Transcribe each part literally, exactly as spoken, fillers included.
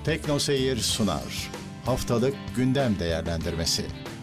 Tekno Seyir sunar. Haftalık gündem değerlendirmesi.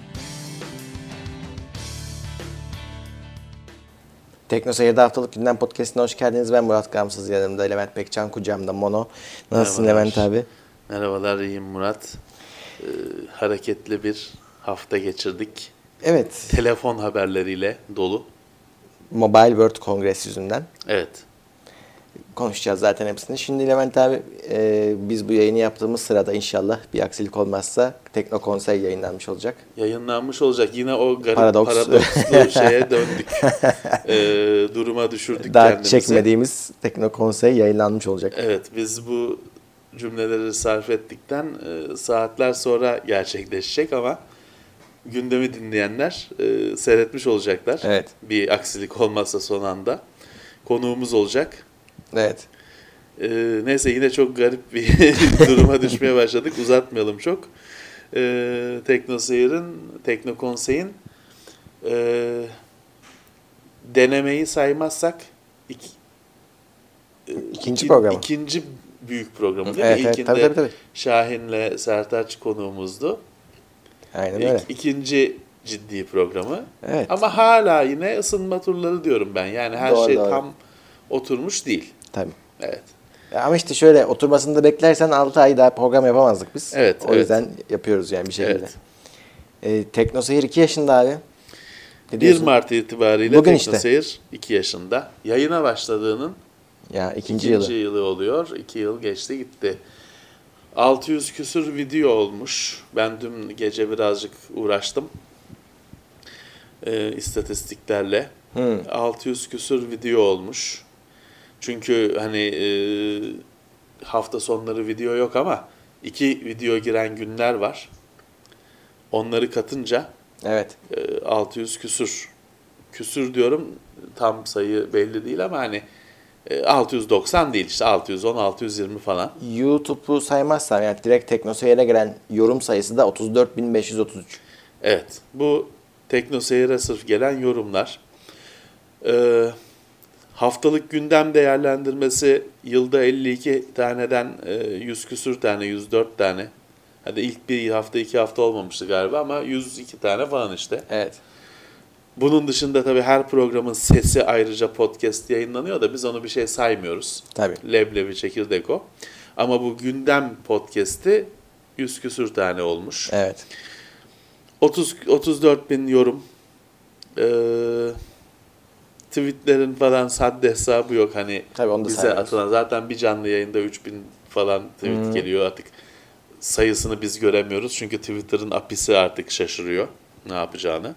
Tekno Seyir'de haftalık gündem podcast'ine hoş geldiniz. Ben Murat Gamsız, yanımda Levent Pekcan, kucağımda Mono. Nasılsın Merhabalar. Levent abi? Merhabalar, iyiyim Murat. Ee, hareketli bir hafta geçirdik. Evet. Telefon haberleriyle dolu. Mobile World Congress yüzünden. Evet. Konuşacağız zaten hepsini. Şimdi Levent abi, e, biz bu yayını yaptığımız sırada inşallah bir aksilik olmazsa Tekno Konsey yayınlanmış olacak. Yayınlanmış olacak. Yine o garip Paradoks. paradokslu şeye döndük. Ee, duruma düşürdük Daha kendimizi. çekmediğimiz Tekno Konsey yayınlanmış olacak. Evet, biz bu cümleleri sarf ettikten e, saatler sonra gerçekleşecek ama gündemi dinleyenler e, seyretmiş olacaklar. Evet. Bir aksilik olmazsa son anda. Konuğumuz olacak. Evet. Ee, neyse yine çok garip bir duruma düşmeye başladık. Uzatmayalım çok. Ee, Tekno Seyir'in, Tekno Konsey'in e, denemeyi saymazsak iki, İkinci iki, programı. ikinci büyük programı değil Evet, mi? evet, İlkinde tabii, tabii, tabii. Şahin'le Sertaç konuğumuzdu. Aynen İk, öyle. ikinci ciddi programı. Evet. Ama hala yine ısınma turları diyorum ben. Yani her Doğru, şey doğru. tam oturmuş değil. Tabii. Evet. Ama işte şöyle, oturmasını da beklersen altı ay daha program yapamazdık biz. Evet, O evet. yüzden yapıyoruz yani bir şekilde. Evet. Ee, Tekno Seyir iki yaşında abi. Ne bir diyorsun? Mart itibariyle Bugün Tekno Seyir iki yaşında. Yayına başladığının Ya ikinci, ikinci yılı. yılı oluyor. iki yıl geçti gitti. altı yüz küsür video olmuş. Ben dün gece birazcık uğraştım. Ee, istatistiklerle. Hmm. altı yüz küsür video olmuş. Çünkü hani e, hafta sonları video yok ama iki video giren günler var. Onları katınca Evet. e, altı yüz küsür. Küsür diyorum, tam sayı belli değil ama hani e, altı yüz doksan değil, işte altı yüz on altı yüz yirmi falan. YouTube'u saymazsam yani direkt Tekno Seyir'e gelen yorum sayısı da otuz dört bin beş yüz otuz üç. Evet, bu Tekno Seyir'e sırf gelen yorumlar. Ee, haftalık gündem değerlendirmesi yılda elli iki taneden e, yüz küsür tane, yüz dört tane. Hadi ilk bir hafta iki hafta olmamıştı galiba ama yüz iki tane falan işte. Evet. Bunun dışında tabii her programın sesi ayrıca podcast yayınlanıyor da biz onu bir şey saymıyoruz. Tabii. Leblebi çekirdek o. Ama bu gündem podcast'i yüz küsür tane olmuş. Evet. otuz otuz dört bin yorum. Ee, tweetlerin falan sadde hesabı yok. Hani Tabii onu da bize saymıyoruz. atılan, zaten bir canlı yayında üç bin falan tweet Hmm. geliyor artık. Sayısını biz göremiyoruz çünkü Twitter'ın apisi artık şaşırıyor ne yapacağını.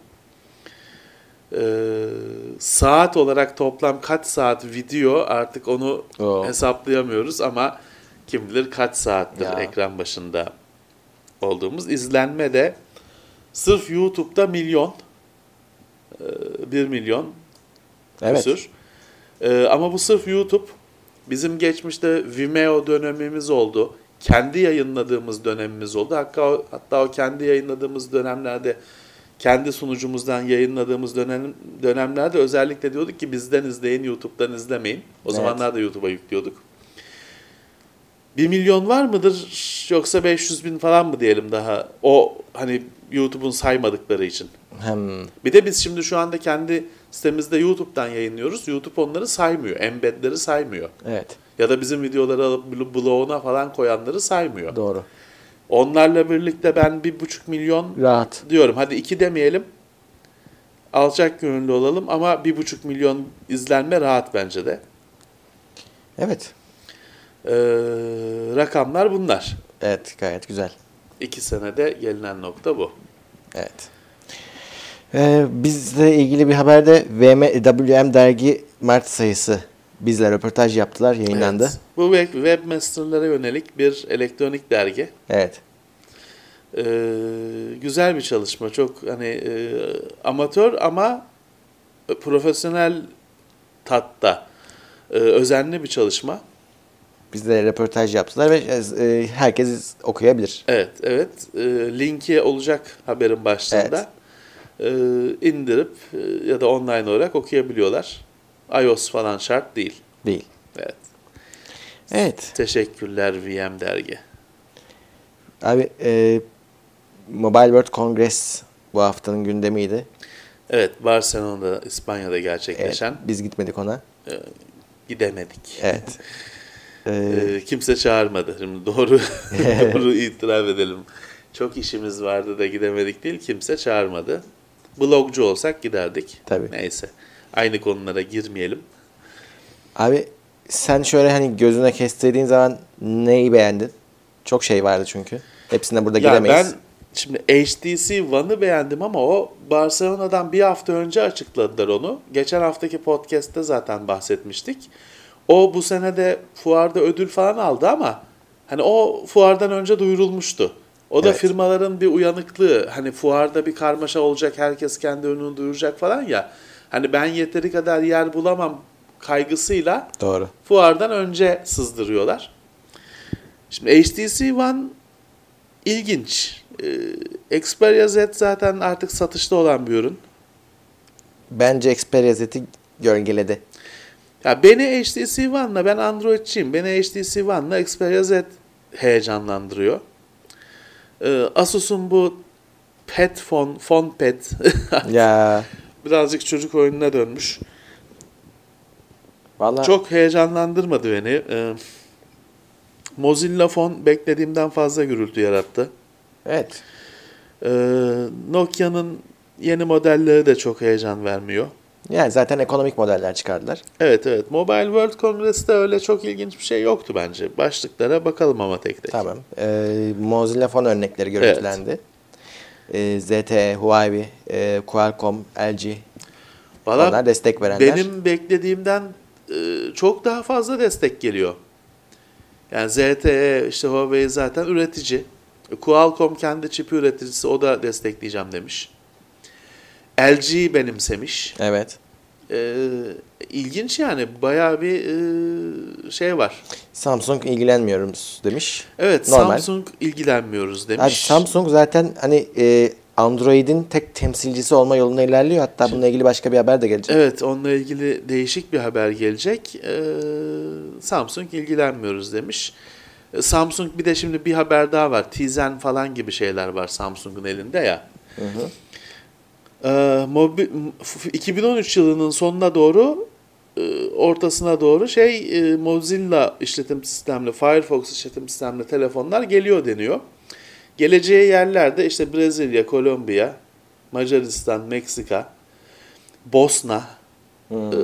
Ee, saat olarak toplam kaç saat video artık onu Oo. hesaplayamıyoruz ama kim bilir kaç saattir Ya. ekran başında olduğumuz. İzlenme de sırf YouTube'da milyon, ee, bir milyon Evet. küsür. Ee, ama bu sırf YouTube. Bizim geçmişte Vimeo dönemimiz oldu. Kendi yayınladığımız dönemimiz oldu. Hatta o, hatta o kendi yayınladığımız dönemlerde, kendi sunucumuzdan yayınladığımız dönem, dönemlerde özellikle diyorduk ki bizden izleyin, YouTube'dan izlemeyin. O Evet. zamanlar da YouTube'a yüklüyorduk. Bir milyon var mıdır yoksa beş yüz bin falan mı diyelim daha? O hani YouTube'un saymadıkları için. Hem Bir de biz şimdi şu anda kendi sitemizde YouTube'dan yayınlıyoruz. YouTube onları saymıyor. Embedleri saymıyor. evet. Ya da bizim videoları alıp bloguna falan koyanları saymıyor. Doğru. Onlarla birlikte ben bir buçuk milyon Rahat. diyorum. Hadi iki demeyelim. Alçak gönüllü olalım ama bir buçuk milyon izlenme rahat bence de. Evet. Ee, rakamlar bunlar. Evet, gayet güzel. İki senede gelinen nokta bu. Evet. Ee, bizle ilgili bir haberde V M, W M dergi Mart sayısı bizle röportaj yaptılar, yayınlandı. Evet. Bu web- webmasterlara yönelik bir elektronik dergi. Evet. Ee, güzel bir çalışma. Çok hani e, amatör ama profesyonel tatta e, özenli bir çalışma. Bizle röportaj yaptılar ve e, herkes okuyabilir. Evet, evet. E, linki olacak haberin başlığında. E, indirip e, ya da online olarak okuyabiliyorlar. iOS falan şart değil. Değil. Evet. Evet. Teşekkürler V M dergi. Abi e, Mobile World Congress bu haftanın gündemiydi. Evet, Barcelona'da, İspanya'da gerçekleşen. Evet, biz gitmedik ona. E, gidemedik. Evet. Ee, E, kimse çağırmadı. Şimdi doğru doğru itiraf edelim. Çok işimiz vardı da gidemedik değil, kimse çağırmadı. Blogcu olsak giderdik. Tabii. Neyse. Aynı konulara girmeyelim. Abi sen şöyle hani gözüne kestirdiğin zaman neyi beğendin? Çok şey vardı çünkü. Hepsine burada Ya giremeyiz. ben şimdi H T C One'ı beğendim ama o Barcelona'dan bir hafta önce açıkladılar onu. Geçen haftaki podcast'te zaten bahsetmiştik. O bu sene de fuarda ödül falan aldı ama hani o fuardan önce duyurulmuştu. O da Evet. firmaların bir uyanıklığı. Hani fuarda bir karmaşa olacak, herkes kendi ürününü duyuracak falan ya. Hani ben yeteri kadar yer bulamam kaygısıyla Doğru. fuardan önce sızdırıyorlar. Şimdi H T C One ilginç. Ee, Xperia Z zaten artık satışta olan bir ürün. Bence Xperia Z'i gölgeledi. Ya beni H T C One'la, ben Android'ciyim. Beni H T C One'la Xperia Z heyecanlandırıyor. Ee, Asus'un bu Pad Phone, Phone Pad Ya birazcık çocuk oyununa dönmüş. vallahi Çok heyecanlandırmadı beni. Ee, Mozilla Phone beklediğimden fazla gürültü yarattı. evet. Ee, Nokia'nın yeni modelleri de çok heyecan vermiyor. Yani zaten ekonomik modeller çıkardılar. Evet evet. Mobile World Congress'te öyle çok ilginç bir şey yoktu bence. Başlıklara bakalım ama tek tek. Tamam. Ee, Mozilla Phone örnekleri görüntülendi. Ee, Z T E, Huawei, e, Qualcomm, L G. Valla Onlar destek verenler. benim beklediğimden e, çok daha fazla destek geliyor. Yani Z T E, işte Huawei zaten üretici. Qualcomm kendi çipi üreticisi, o da destekleyeceğim demiş. L G benimsemiş. Evet. Ee, ilginç yani, bayağı bir e, şey var. Samsung ilgilenmiyorum demiş. Evet, Normal. Samsung ilgilenmiyoruz demiş. Abi Samsung zaten hani e, Android'in tek temsilcisi olma yolunda ilerliyor. Hatta bununla ilgili başka bir haber de gelecek. Evet, onunla ilgili değişik bir haber gelecek. Ee, Samsung ilgilenmiyoruz demiş. Ee, Samsung bir de şimdi bir haber daha var. Tizen falan gibi şeyler var Samsung'un elinde ya. Hı hı. Ee, mobi, iki bin on üç yılının sonuna doğru, e, ortasına doğru şey e, Mozilla işletim sistemli, Firefox işletim sistemli telefonlar geliyor deniyor. Geleceği yerlerde işte Brezilya, Kolombiya, Macaristan, Meksika, Bosna, Hmm. e,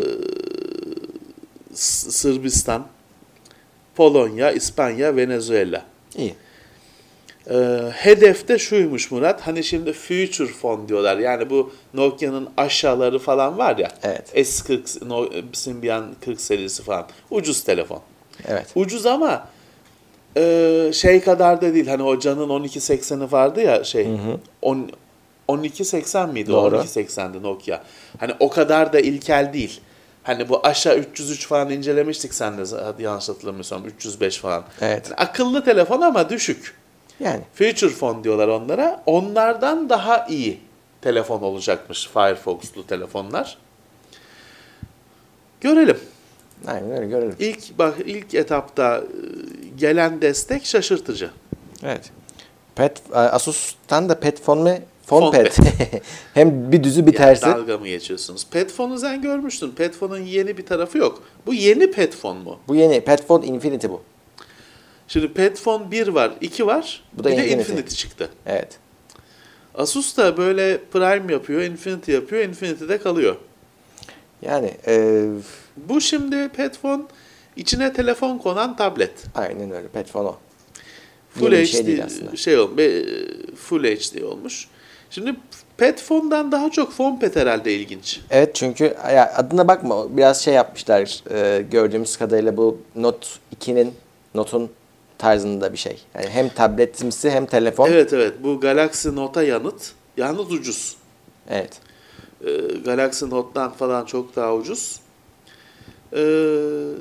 S- Sırbistan, Polonya, İspanya, Venezuela. İyi. Ee, hedef de şuymuş Murat, hani şimdi Future Phone diyorlar, yani bu Nokia'nın aşağıları falan var ya, Evet. S kırk, no, Symbian kırk serisi falan, ucuz telefon. Evet. Ucuz ama e, şey kadar da değil, hani o Can'ın on iki sekseni vardı ya, şey Hı hı. on, on iki seksen miydi o? Doğru. on iki seksendi Nokia. Hani o kadar da ilkel değil. Hani bu aşağı üç yüz üç falan incelemiştik seninle, hadi yanlış hatırlamıyorsam üç yüz beş falan. Evet. Yani akıllı telefon ama düşük. Yani. Future Phone diyorlar onlara. Onlardan daha iyi telefon olacakmış Firefox'lu telefonlar. Görelim. Aynen öyle görelim. İlk bak ilk etapta e, gelen destek şaşırtıcı. Evet. Pet, Asus'tan da Pet Phone mi? Phone, Phone Pet. Hem bir düzü bir Yani tersi. dalga mı geçiyorsunuz? Petphone'u sen görmüştün. Petphone'un yeni bir tarafı yok. Bu yeni Petphone mu? Bu yeni Pet Phone Infinity bu. Şimdi Petphone bir var, iki var. Bu da bir de Infinity. Infinity çıktı. Evet. Asus da böyle Prime yapıyor, Infinity yapıyor, Infinity'de kalıyor. Yani e, Bu şimdi Petphone içine telefon konan tablet. aynen öyle. Pet Phone o. Full Yeni bir H D şey değil aslında. şey ol, be- Full H D olmuş. Şimdi Petphone'dan daha çok PhonePad herhalde ilginç. Evet çünkü ya adına bakma biraz şey yapmışlar e, gördüğümüz kadarıyla bu Note ikinin Note'un tarzında bir şey. Yani hem tabletimsi hem telefon. Evet evet, bu Galaxy Note'a yanıt. Yalnız ucuz. Evet. Ee, Galaxy Note'dan falan çok daha ucuz. Ee,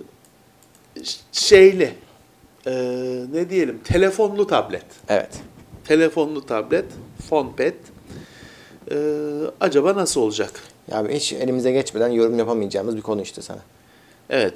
şeyli, ee, ne diyelim, telefonlu tablet. Evet. Telefonlu tablet, PhonePad. Ee, acaba nasıl olacak? Ya hiç elimize geçmeden yorum yapamayacağımız bir konu işte sana. Evet.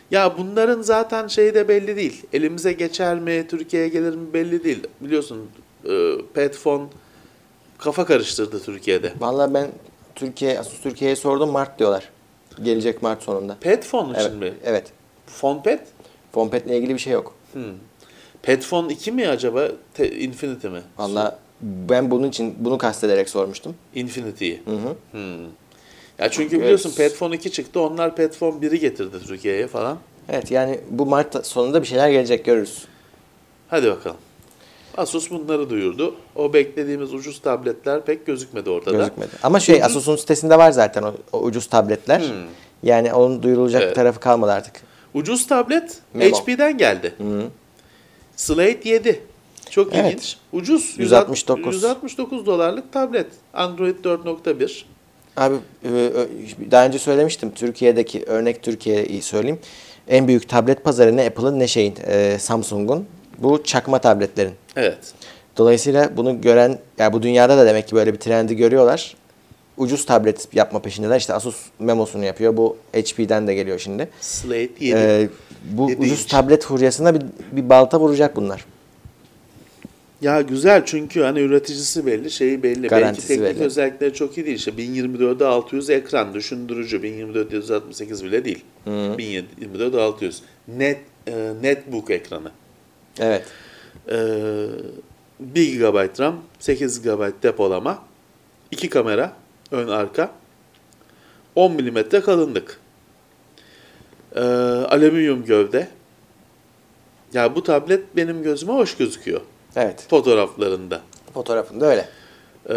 Ya bunların zaten şeyi de belli değil. Elimize geçer mi, Türkiye'ye gelir mi belli değil. Biliyorsun e, Petfone kafa karıştırdı Türkiye'de. Vallahi ben Türkiye, Asus Türkiye'ye sordum, Mart diyorlar. Gelecek Mart sonunda. Petfone için Evet. mi? Evet. FonePet? FonePad'le ilgili bir şey yok. Hmm. Petfone iki mi acaba? Te- Infinity mi? Vallahi ben bunun için bunu kastederek sormuştum. Infinity'yi. Hı hı. Hmm. Ya çünkü Evet. biliyorsun Petfone iki çıktı. Onlar Petfone biri getirdi Türkiye'ye falan. Evet, yani bu Mart sonunda bir şeyler gelecek, görürüz. Hadi bakalım. Asus bunları duyurdu. O beklediğimiz ucuz tabletler pek gözükmedi ortada. Gözükmedi. Ama şey, Ucuz- Asus'un sitesinde var zaten o, o ucuz tabletler. Hmm. Yani onun duyurulacak Evet. tarafı kalmadı artık. Ucuz tablet Memo. H P'den geldi. Hı. Slate yedi. Çok Evet. ilginç. Ucuz. yüz altmış dokuz. yüz altmış dokuz dolarlık tablet. Android dört nokta bir. Abi e, ö- daha önce söylemiştim. Türkiye'deki örnek, Türkiye'yi söyleyeyim. En büyük tablet pazarı ne Apple'ın ne şeyin, e, Samsung'un. Bu çakma tabletlerin. Evet. Dolayısıyla bunu gören, yani bu dünyada da demek ki böyle bir trendi görüyorlar. Ucuz tablet yapma peşindeler. İşte Asus Memos'unu yapıyor. Bu H P'den de geliyor şimdi. Slate yedi. Ee, bu Yedi ucuz inç. tablet furyasına bir, bir balta vuracak bunlar. Ya güzel çünkü hani üreticisi belli, şeyi belli. Garantisi Belki teknik belli. özellikleri çok iyi değil. İşte bin yirmi dörde altı yüz ekran düşündürücü. bin yirmi dörde yüz altmış sekiz bile değil. bin yirmi dörde altı yüz. Net e, netbook ekranı. Evet. E, bir gigabayt RAM, sekiz gigabayt depolama, iki kamera, ön arka, on milimetre kalınlık. E, alüminyum gövde. Ya bu tablet benim gözüme hoş gözüküyor Evet. fotoğraflarında. Fotoğrafında öyle. Ee,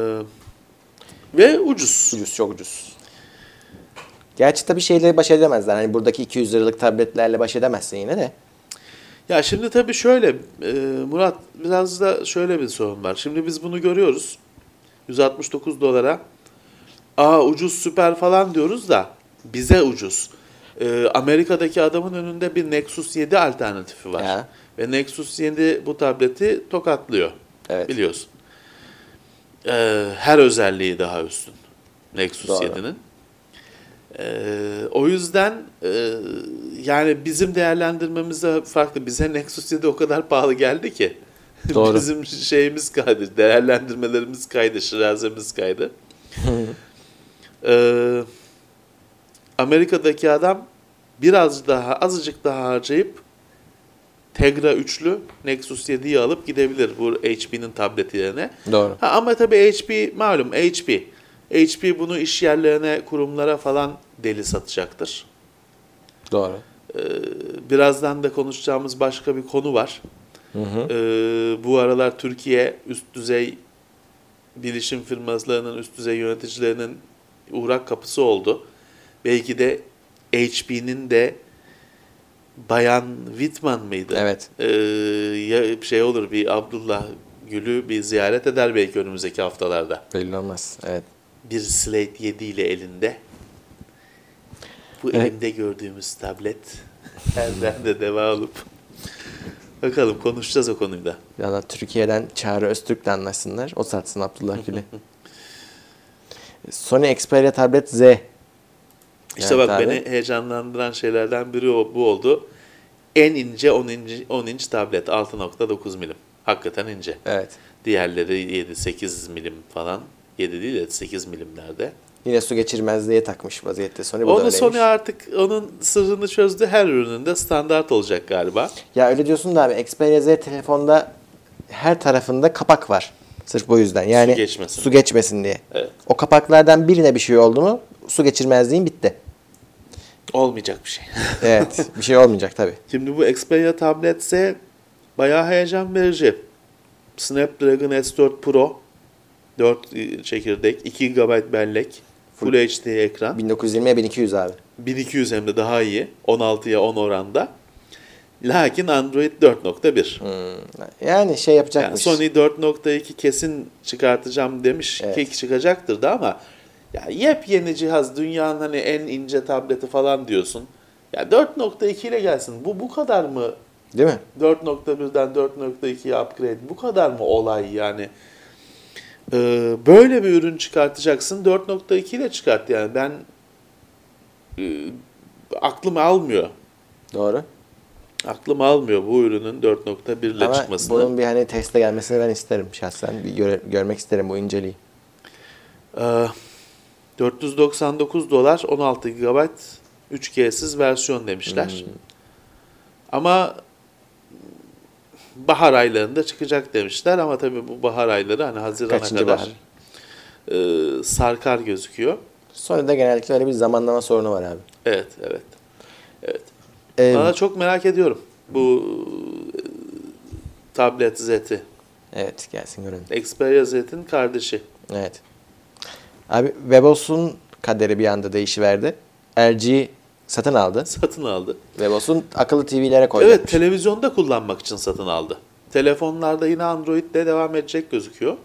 ve ucuz. Ucuz, çok ucuz. Gerçi tabii şeyle baş edemezler. Hani buradaki iki yüz liralık tabletlerle baş edemezsin yine de. Ya şimdi tabii şöyle e, Murat, biraz da şöyle bir sorun var. Şimdi biz bunu görüyoruz. yüz altmış dokuz dolara. Aa ucuz, süper falan diyoruz da bize ucuz. Ee, Amerika'daki adamın önünde bir Nexus yedi alternatifi var. Ya. Ve Nexus yedi bu tableti tokatlıyor. Evet. Biliyorsun. Ee, her özelliği daha üstün Nexus Doğru. yedinin. Ee, o yüzden e, yani bizim değerlendirmemize farklı. Bize Nexus yedi o kadar pahalı geldi ki. Doğru. Bizim şeyimiz kaydı, değerlendirmelerimiz kaydı, şirazemiz kaydı. Ee, Amerika'daki adam biraz daha, azıcık daha harcayıp Tegra üçlü Nexus yediyi alıp gidebilir bu H P'nin tableti yerine. Doğru. Ha, ama tabii H P malum H P. H P bunu iş yerlerine, kurumlara falan deli satacaktır. Doğru. Ee, birazdan da konuşacağımız başka bir konu var. Hı hı. Ee, bu aralar Türkiye üst düzey bilişim firmalarının, üst düzey yöneticilerinin uğrak kapısı oldu. Belki de H P'nin de Bayan Whitman mıydı? Evet. Ee, ya şey olur, bir Abdullah Gül'ü bir ziyaret eder belki önümüzdeki haftalarda. Belli olmaz. Evet. Bir Slate yedi ile elinde. Bu Evet. elimde gördüğümüz tablet elden de deva alıp bakalım, konuşacağız o konuyu da. Valla Türkiye'den Çağrı Öztürk'le anlaşsınlar. O satsın Abdullah Gül'ü. Sony Xperia Tablet Z. İşte Evet bak, abi. beni heyecanlandıran şeylerden biri o, bu oldu. En ince on inç, on inç tablet, altı nokta dokuz milim. Hakikaten ince. Evet. Diğerleri yedi sekiz milim falan. yedi değil de sekiz milimlerde. Yine su geçirmezliğe takmış vaziyette Sony. Bu da Onu öyleymiş. Sony artık onun sırrını çözdü. Her ürününde standart olacak galiba. Ya öyle diyorsun da abi, Xperia Z telefonda her tarafında kapak var. Sırf bu yüzden. Yani Su geçmesin. su geçmesin diye. Evet. O kapaklardan birine bir şey oldu mu su geçirmezliğin bitti. Olmayacak bir şey. Evet. Bir şey olmayacak tabii. Şimdi bu Xperia tablet ise bayağı heyecan verici. Snapdragon S dört Pro, dört çekirdek, iki gigabayt bellek, Full H D ekran. bin dokuz yüz yirmiye bin iki yüz abi. bin iki yüz hem de daha iyi. on altıya on oranda. Lakin Android dört nokta bir. Hmm. Yani şey Yani yapacakmış. Sony dört nokta iki kesin çıkartacağım demiş Evet. ki çıkacaktır da, ama ya yepyeni cihaz, dünyanın hani en ince tableti falan diyorsun. Ya dört nokta iki ile gelsin. Bu bu kadar mı? Değil mi? dört nokta birden dört nokta ikiye upgrade. Bu kadar mı olay yani? Ee, böyle bir ürün çıkartacaksın. dört nokta iki ile çıkart yani. Ben e, aklım almıyor. Doğru. Aklım almıyor bu ürünün dört nokta bir ile Ama çıkmasını. bunun bir hani teste gelmesini ben isterim şahsen. Bir göre- görmek isterim bu inceliği. Ee, dört yüz doksan dokuz dolar on altı gigabayt üç G'siz versiyon demişler. Hmm. Ama bahar aylarında çıkacak demişler ama tabii bu bahar ayları hani Haziran'a Kaçıncı kadar bahar? e, sarkar gözüküyor. Sonra da genellikle öyle bir zamanlama sorunu var abi. Evet, evet. Evet. Ee, Bana çok merak ediyorum bu e, tablet Z'ti. evet gelsin görelim. Xperia Z'in kardeşi. Evet. Abi Webos'un kaderi bir anda değişiverdi. L G satın aldı. Satın aldı. Webos'un akıllı T V'lere koydu. Evet, televizyonda kullanmak için satın aldı. Telefonlarda yine Android'le devam edecek gözüküyor.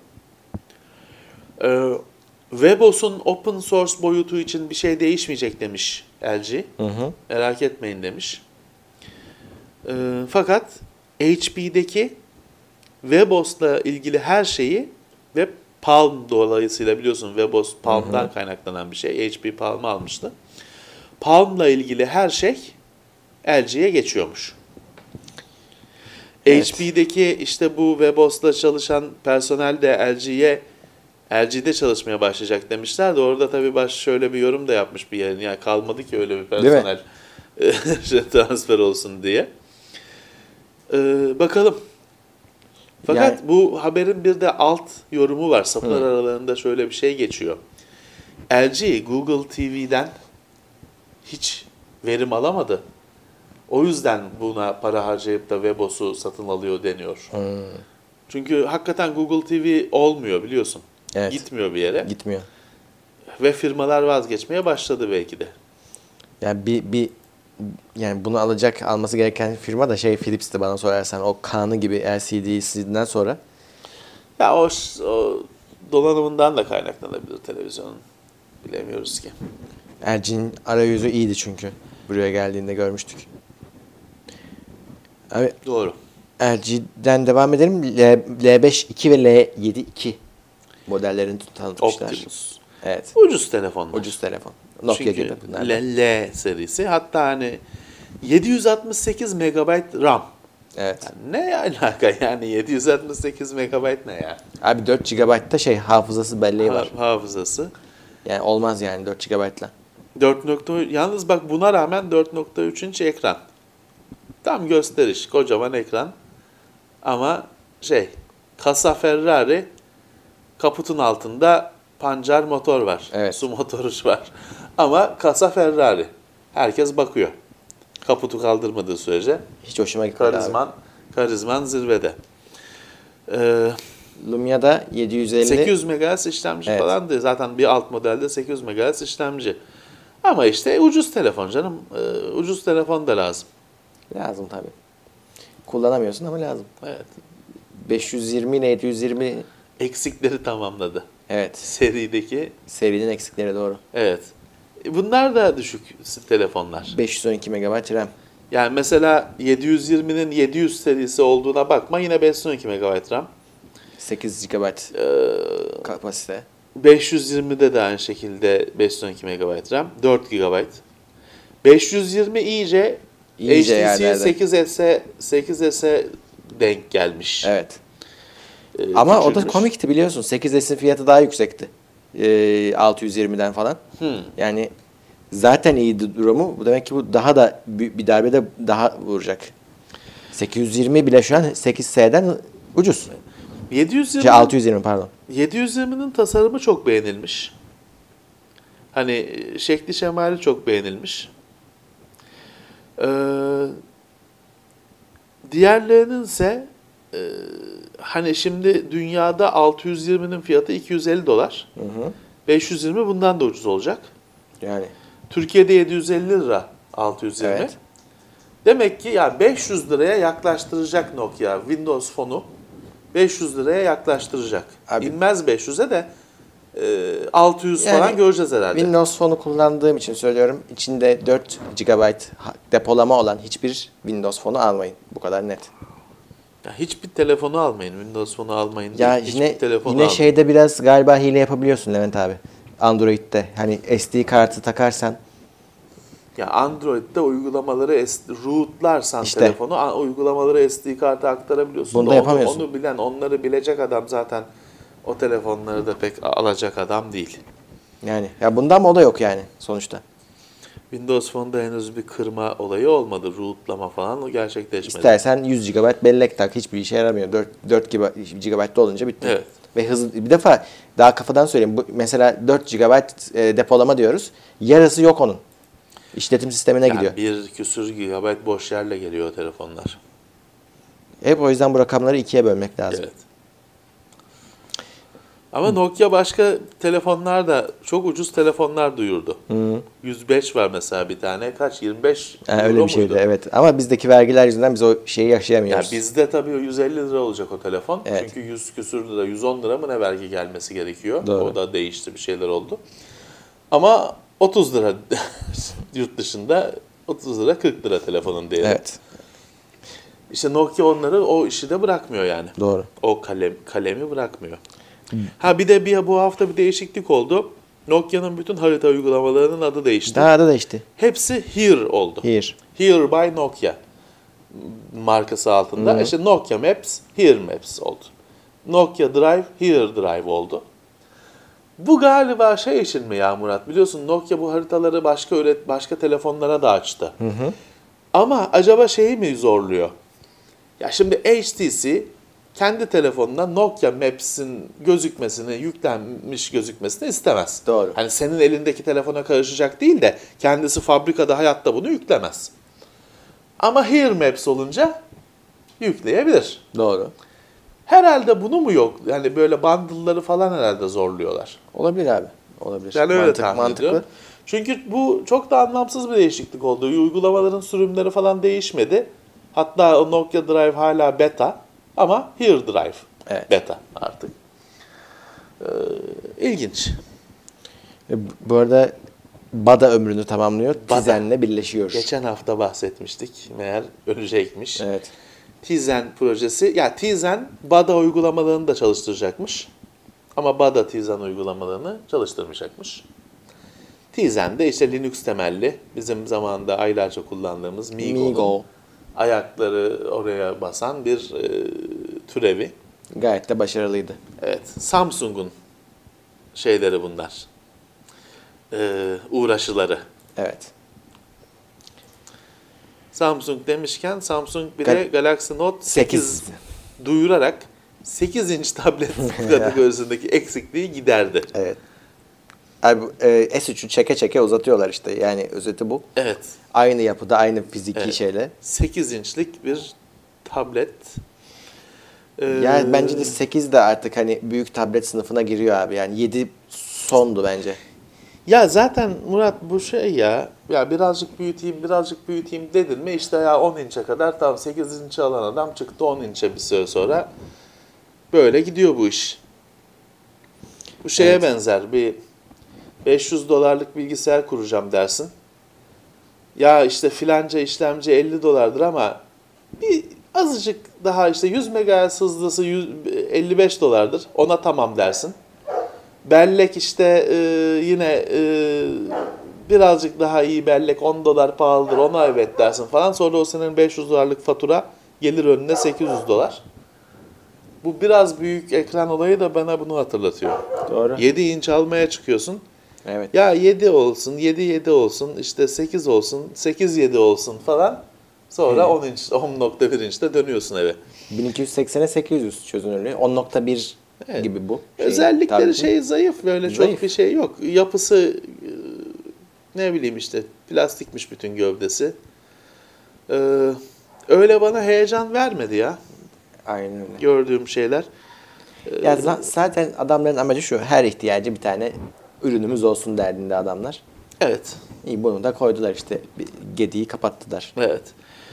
Ee, Webos'un open source boyutu için bir şey değişmeyecek demiş L G. Hı hı. Merak etmeyin demiş. Ee, fakat H P'deki Webos'la ilgili her şeyi ve Palm dolayısıyla biliyorsun Webos Palm'dan Hı hı. kaynaklanan bir şey. H P Palm'ı almıştı. Palm'la ilgili her şey L G'ye geçiyormuş. Evet. H P'deki işte bu Webos'la çalışan personel de L G'ye L G'de çalışmaya başlayacak demişler de orada tabii baş şöyle bir yorum da yapmış bir yerin. Yani kalmadı ki öyle bir Değil personel şey, transfer olsun diye. Ee, bakalım. Fakat Yani- bu haberin bir de alt yorumu var. Saplar Hı. aralarında şöyle bir şey geçiyor. L G Google T V'den hiç verim alamadı. O yüzden buna para harcayıp da Webos'u satın alıyor deniyor. Hmm, Çünkü hakikaten Google T V olmuyor biliyorsun. Evet. Gitmiyor bir yere. Gitmiyor. Ve firmalar vazgeçmeye başladı belki de. Yani bir bir yani bunu alacak alması gereken firma da şey Philips'ti bana sorarsan. O Kaan'ı gibi L C D'sinden sonra. Ya o, o donanımından da kaynaklanabilir televizyonun. Bilemiyoruz ki. L G'nin arayüzü iyiydi çünkü. Buraya geldiğinde görmüştük. Abi Doğru. L G'den devam edelim. L beş iki ve L yedi iki modellerini tanıtmışlar. Optimus. Evet. Ucuz telefonlar. Ucuz telefon. Nokia Çünkü gibi bunlar. L, L serisi. Hatta hani yedi yüz altmış sekiz megabayt RAM. Evet. Yani ne alaka yani yedi yüz altmış sekiz megabayt ne ya? Abi dört gigabayt'ta şey hafızası belleği var. Ha- hafızası. Yani olmaz yani dört gigabayt'la. dört nokta yalnız bak buna rağmen dört nokta üç inç ekran. Tam gösteriş, kocaman ekran. Ama şey, kasa Ferrari, kaputun altında pancar motor var. Evet. Su motoru var. Ama kasa Ferrari. Herkes bakıyor. Kaputu kaldırmadığı sürece. Hiç hoşuma gitmedi abi. Karizman, karizman zirvede. Ee, Lumia'da yedi yüz elli. sekiz yüz megahertz işlemci Evet. falan diyor. Zaten bir alt modelde sekiz yüz megahertz işlemci. Ama işte ucuz telefon canım. Ee, ucuz telefon da lazım. Lazım tabii. Kullanamıyorsun ama lazım. Evet. beş yüz yirmi ile yedi yüz yirmi Eksikleri tamamladı. evet. Serideki. Serinin eksikleri doğru. Evet. E, Bunlar da düşük telefonlar. beş yüz on iki megabayt RAM. Yani mesela yedi yüz yirminin yedi yüz serisi olduğuna bakma yine beş yüz on iki megabayt RAM. sekiz gigabayt Ee, kapasite. beş yüz yirmide de aynı şekilde beş yüz on iki megabayt RAM. dört gigabayt. beş yüz yirmi iyice, İyice H T C yerlerde. sekiz S'e sekiz S'e denk gelmiş. Evet. Ee, Ama o da küçülmüş. komikti biliyorsun. sekiz S'in fiyatı daha yüksekti. Ee, altı yüz yirmiden falan. Hmm. Yani zaten iyiydi durumu. Bu demek ki bu daha da bir bir darbede daha vuracak. sekiz yüz yirmi bile şu an sekiz S'den ucuz. yedi yüz yirmi Şey, altı yüz yirmi pardon. yedi yüz yirminin tasarımı çok beğenilmiş. Hani şekli şemali çok beğenilmiş. Ee, diğerlerinin ise e, hani şimdi dünyada altı yüz yirminin fiyatı iki yüz elli dolar. Hı hı. beş yüz yirmi bundan da ucuz olacak. Yani Türkiye'de yedi yüz elli lira altı yüz yirmi. Evet. Demek ki ya beş yüz liraya yaklaştıracak Nokia Windows Phone'u. beş yüz liraya yaklaştıracak. Abi- İnmez beş yüze de e, altı yüz Yani falan göreceğiz herhalde. Windows Phone'u kullandığım için söylüyorum. İçinde dört gigabayt ha- depolama olan hiçbir Windows Phone'u almayın. Bu kadar net. Ya hiçbir telefonu almayın. Windows Phone'u almayın. Ya değil, hiçbir yine telefonu yine almayın. şeyde biraz galiba hile yapabiliyorsun Levent abi. Android'de. Hani S D kartı takarsan Ya Android'de uygulamaları S- rootlarsan İşte. telefonu a- uygulamaları S D karta aktarabiliyorsun. Bunu da onu, yapamıyorsun. onu bilen, onları bilecek adam zaten o telefonları da pek alacak adam değil. Yani ya bundan moda yok yani sonuçta. Windows Phone'da henüz bir kırma olayı olmadı. Rootlama falan o gerçekleşmedi. İstersen yüz gigabayt bellek tak, hiçbir işe yaramıyor. dört, dört gigabayt'ta olunca bitti. Evet. Ve hızlı bir defa daha kafadan söyleyeyim. Bu, mesela dört gigabayt e, depolama diyoruz. Yarısı yok onun. İşletim sistemine Yani gidiyor. bir küsür gigabayt boş yerle geliyor o telefonlar. Hep o yüzden bu rakamları ikiye bölmek lazım. Evet. Ama Nokia başka telefonlar da çok ucuz telefonlar duyurdu. Hı. yüz beş var mesela bir tane. Kaç? yirmi beş Yani euro öyle bir şeydi muydu? evet. Ama bizdeki vergiler yüzünden biz o şeyi Ya yaşayamıyoruz. bizde tabii o yüz elli lira olacak o telefon. Evet. Çünkü yüz küsür lira, yüz on lira mı ne vergi gelmesi gerekiyor. Doğru. O da değişti, bir şeyler oldu. Ama otuz lira yurt dışında, otuz lira kırk lira telefonun değeri. Evet. İşte Nokia onları o işi de bırakmıyor yani. Doğru. O kalem kalemi bırakmıyor. Ha bir de bir bu hafta bir değişiklik oldu. Nokia'nın bütün harita uygulamalarının adı değişti. Daha da değişti. Hepsi Here oldu. Here. Here by Nokia markası altında. Hı. İşte Nokia Maps, Here Maps oldu. Nokia Drive, Here Drive oldu. Bu galiba şey için mi ya Murat? Biliyorsun Nokia bu haritaları başka üret başka telefonlara da açtı. Hı hı. Ama acaba şeyi mi zorluyor? Ya şimdi H T C kendi telefonuna Nokia Maps'in gözükmesini, yüklenmiş gözükmesini istemez. Doğru. Hani senin elindeki telefona karışacak değil de kendisi fabrikada hayatta bunu yüklemez. Ama Here Maps olunca yükleyebilir. Doğru. Herhalde bunu mu yok? Yani böyle bundle'ları falan herhalde zorluyorlar. Olabilir abi. Olabilir. Ben öyle Mantık- tahmin mantıklı. ediyorum. Çünkü bu çok da anlamsız bir değişiklik oldu. Uygulamaların sürümleri falan değişmedi. Hatta o Nokia Drive hala beta ama Here Drive Evet. beta artık. Ee, ilginç. E, bu- Bu arada Bada ömrünü tamamlıyor. Bada. Tizen'le birleşiyor. Geçen hafta bahsetmiştik. Meğer ölecekmiş. Evet. Tizen projesi. Ya Tizen Bada uygulamalarını da çalıştıracakmış. Ama Bada Tizen uygulamalarını çalıştırmayacakmış. Tizen de işte Linux temelli. Bizim zamanında aylarca kullandığımız Migo'nun Migo. ayakları oraya basan bir e, türevi. Gayet de başarılıydı. Evet. Samsung'un şeyleri bunlar. E, uğraşıları. Evet. Samsung demişken Samsung bir Gal- de Galaxy Note sekiz sekiz. duyurarak sekiz inç tablet kategorisindeki eksikliği giderdi. Evet. Abi e, S üçü çeke çeke uzatıyorlar işte. Yani özeti bu. Evet. Aynı yapıda, aynı fiziki Evet. şeyle. sekiz inçlik bir tablet. Ee, Yani bence de sekiz de artık hani büyük tablet sınıfına giriyor abi. Yani yedi sondu bence. Ya zaten Murat bu şey ya, ya birazcık büyüteyim, birazcık büyüteyim dedin mi işte ya on inçe kadar tam sekiz inçe alan adam çıktı on inçe bir süre sonra. Böyle gidiyor bu iş. Bu şeye Evet. benzer bir beş yüz dolarlık bilgisayar kuracağım dersin. Ya işte filanca işlemci elli dolardır ama bir azıcık daha işte yüz megahertz hızlısı yüz, elli beş dolardır. Ona tamam dersin. Bellek işte e, yine e, birazcık daha iyi bellek on dolar pahalıdır ona evet dersin falan. Sonra o senin beş yüz dolarlık fatura gelir önüne sekiz yüz dolar. Bu biraz büyük ekran olayı da bana bunu hatırlatıyor. Doğru. yedi inç almaya çıkıyorsun. Evet. Ya yedi olsun, yedi yedi olsun, işte sekiz olsun, sekiz yedi olsun falan. Sonra Evet. on inç, on nokta bir inçte dönüyorsun eve. bin iki yüz seksene sekiz yüz çözünürlüğü. on nokta bir Evet. gibi bu. Şeyin, Özellikleri tabletin. şey zayıf, böyle Zayıf. çok bir şey yok. Yapısı e, ne bileyim işte plastikmiş bütün gövdesi. Ee, öyle bana heyecan vermedi ya Aynen öyle. gördüğüm şeyler. Ya za- zaten adamların amacı şu. Her ihtiyacı bir tane ürünümüz olsun derdinde adamlar. Evet, İyi bunu da koydular işte. Bir gediği kapattılar. evet.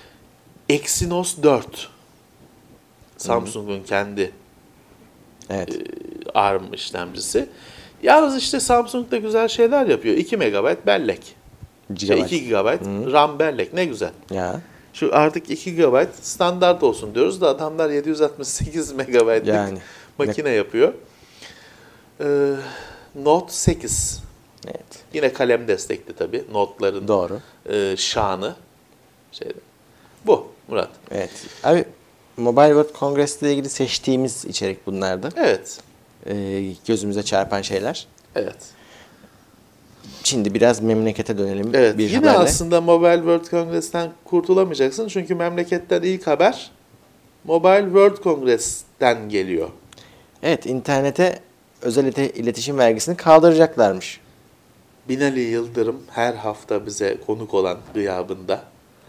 Exynos dört. Samsung'un kendi Evet. ARM işlemcisi. Yalnız işte Samsung da güzel şeyler yapıyor. iki megabayt bellek. Şey, Gigabyte. iki gigabayt RAM bellek ne güzel. Ya. Şu artık iki gigabayt standart olsun diyoruz da adamlar yedi yüz altmış sekiz megabaytlık Yani. makine yapıyor. Ee, Note sekiz. Evet. Yine kalem destekli tabii. Notların Doğru. e, şanı. Şeyde. Bu Murat. Evet. Abi Mobile World Congress ile ilgili seçtiğimiz içerik bunlardı. Evet. Ee, gözümüze çarpan şeyler. Evet. Şimdi biraz memlekete dönelim Evet. bir Yine haberle. aslında Mobile World Congress'ten kurtulamayacaksın. Çünkü memleketten ilk haber Mobile World Congress'ten geliyor. Evet, internete özel ite- iletişim vergisini kaldıracaklarmış. Binali Yıldırım her hafta bize konuk olan gıyabında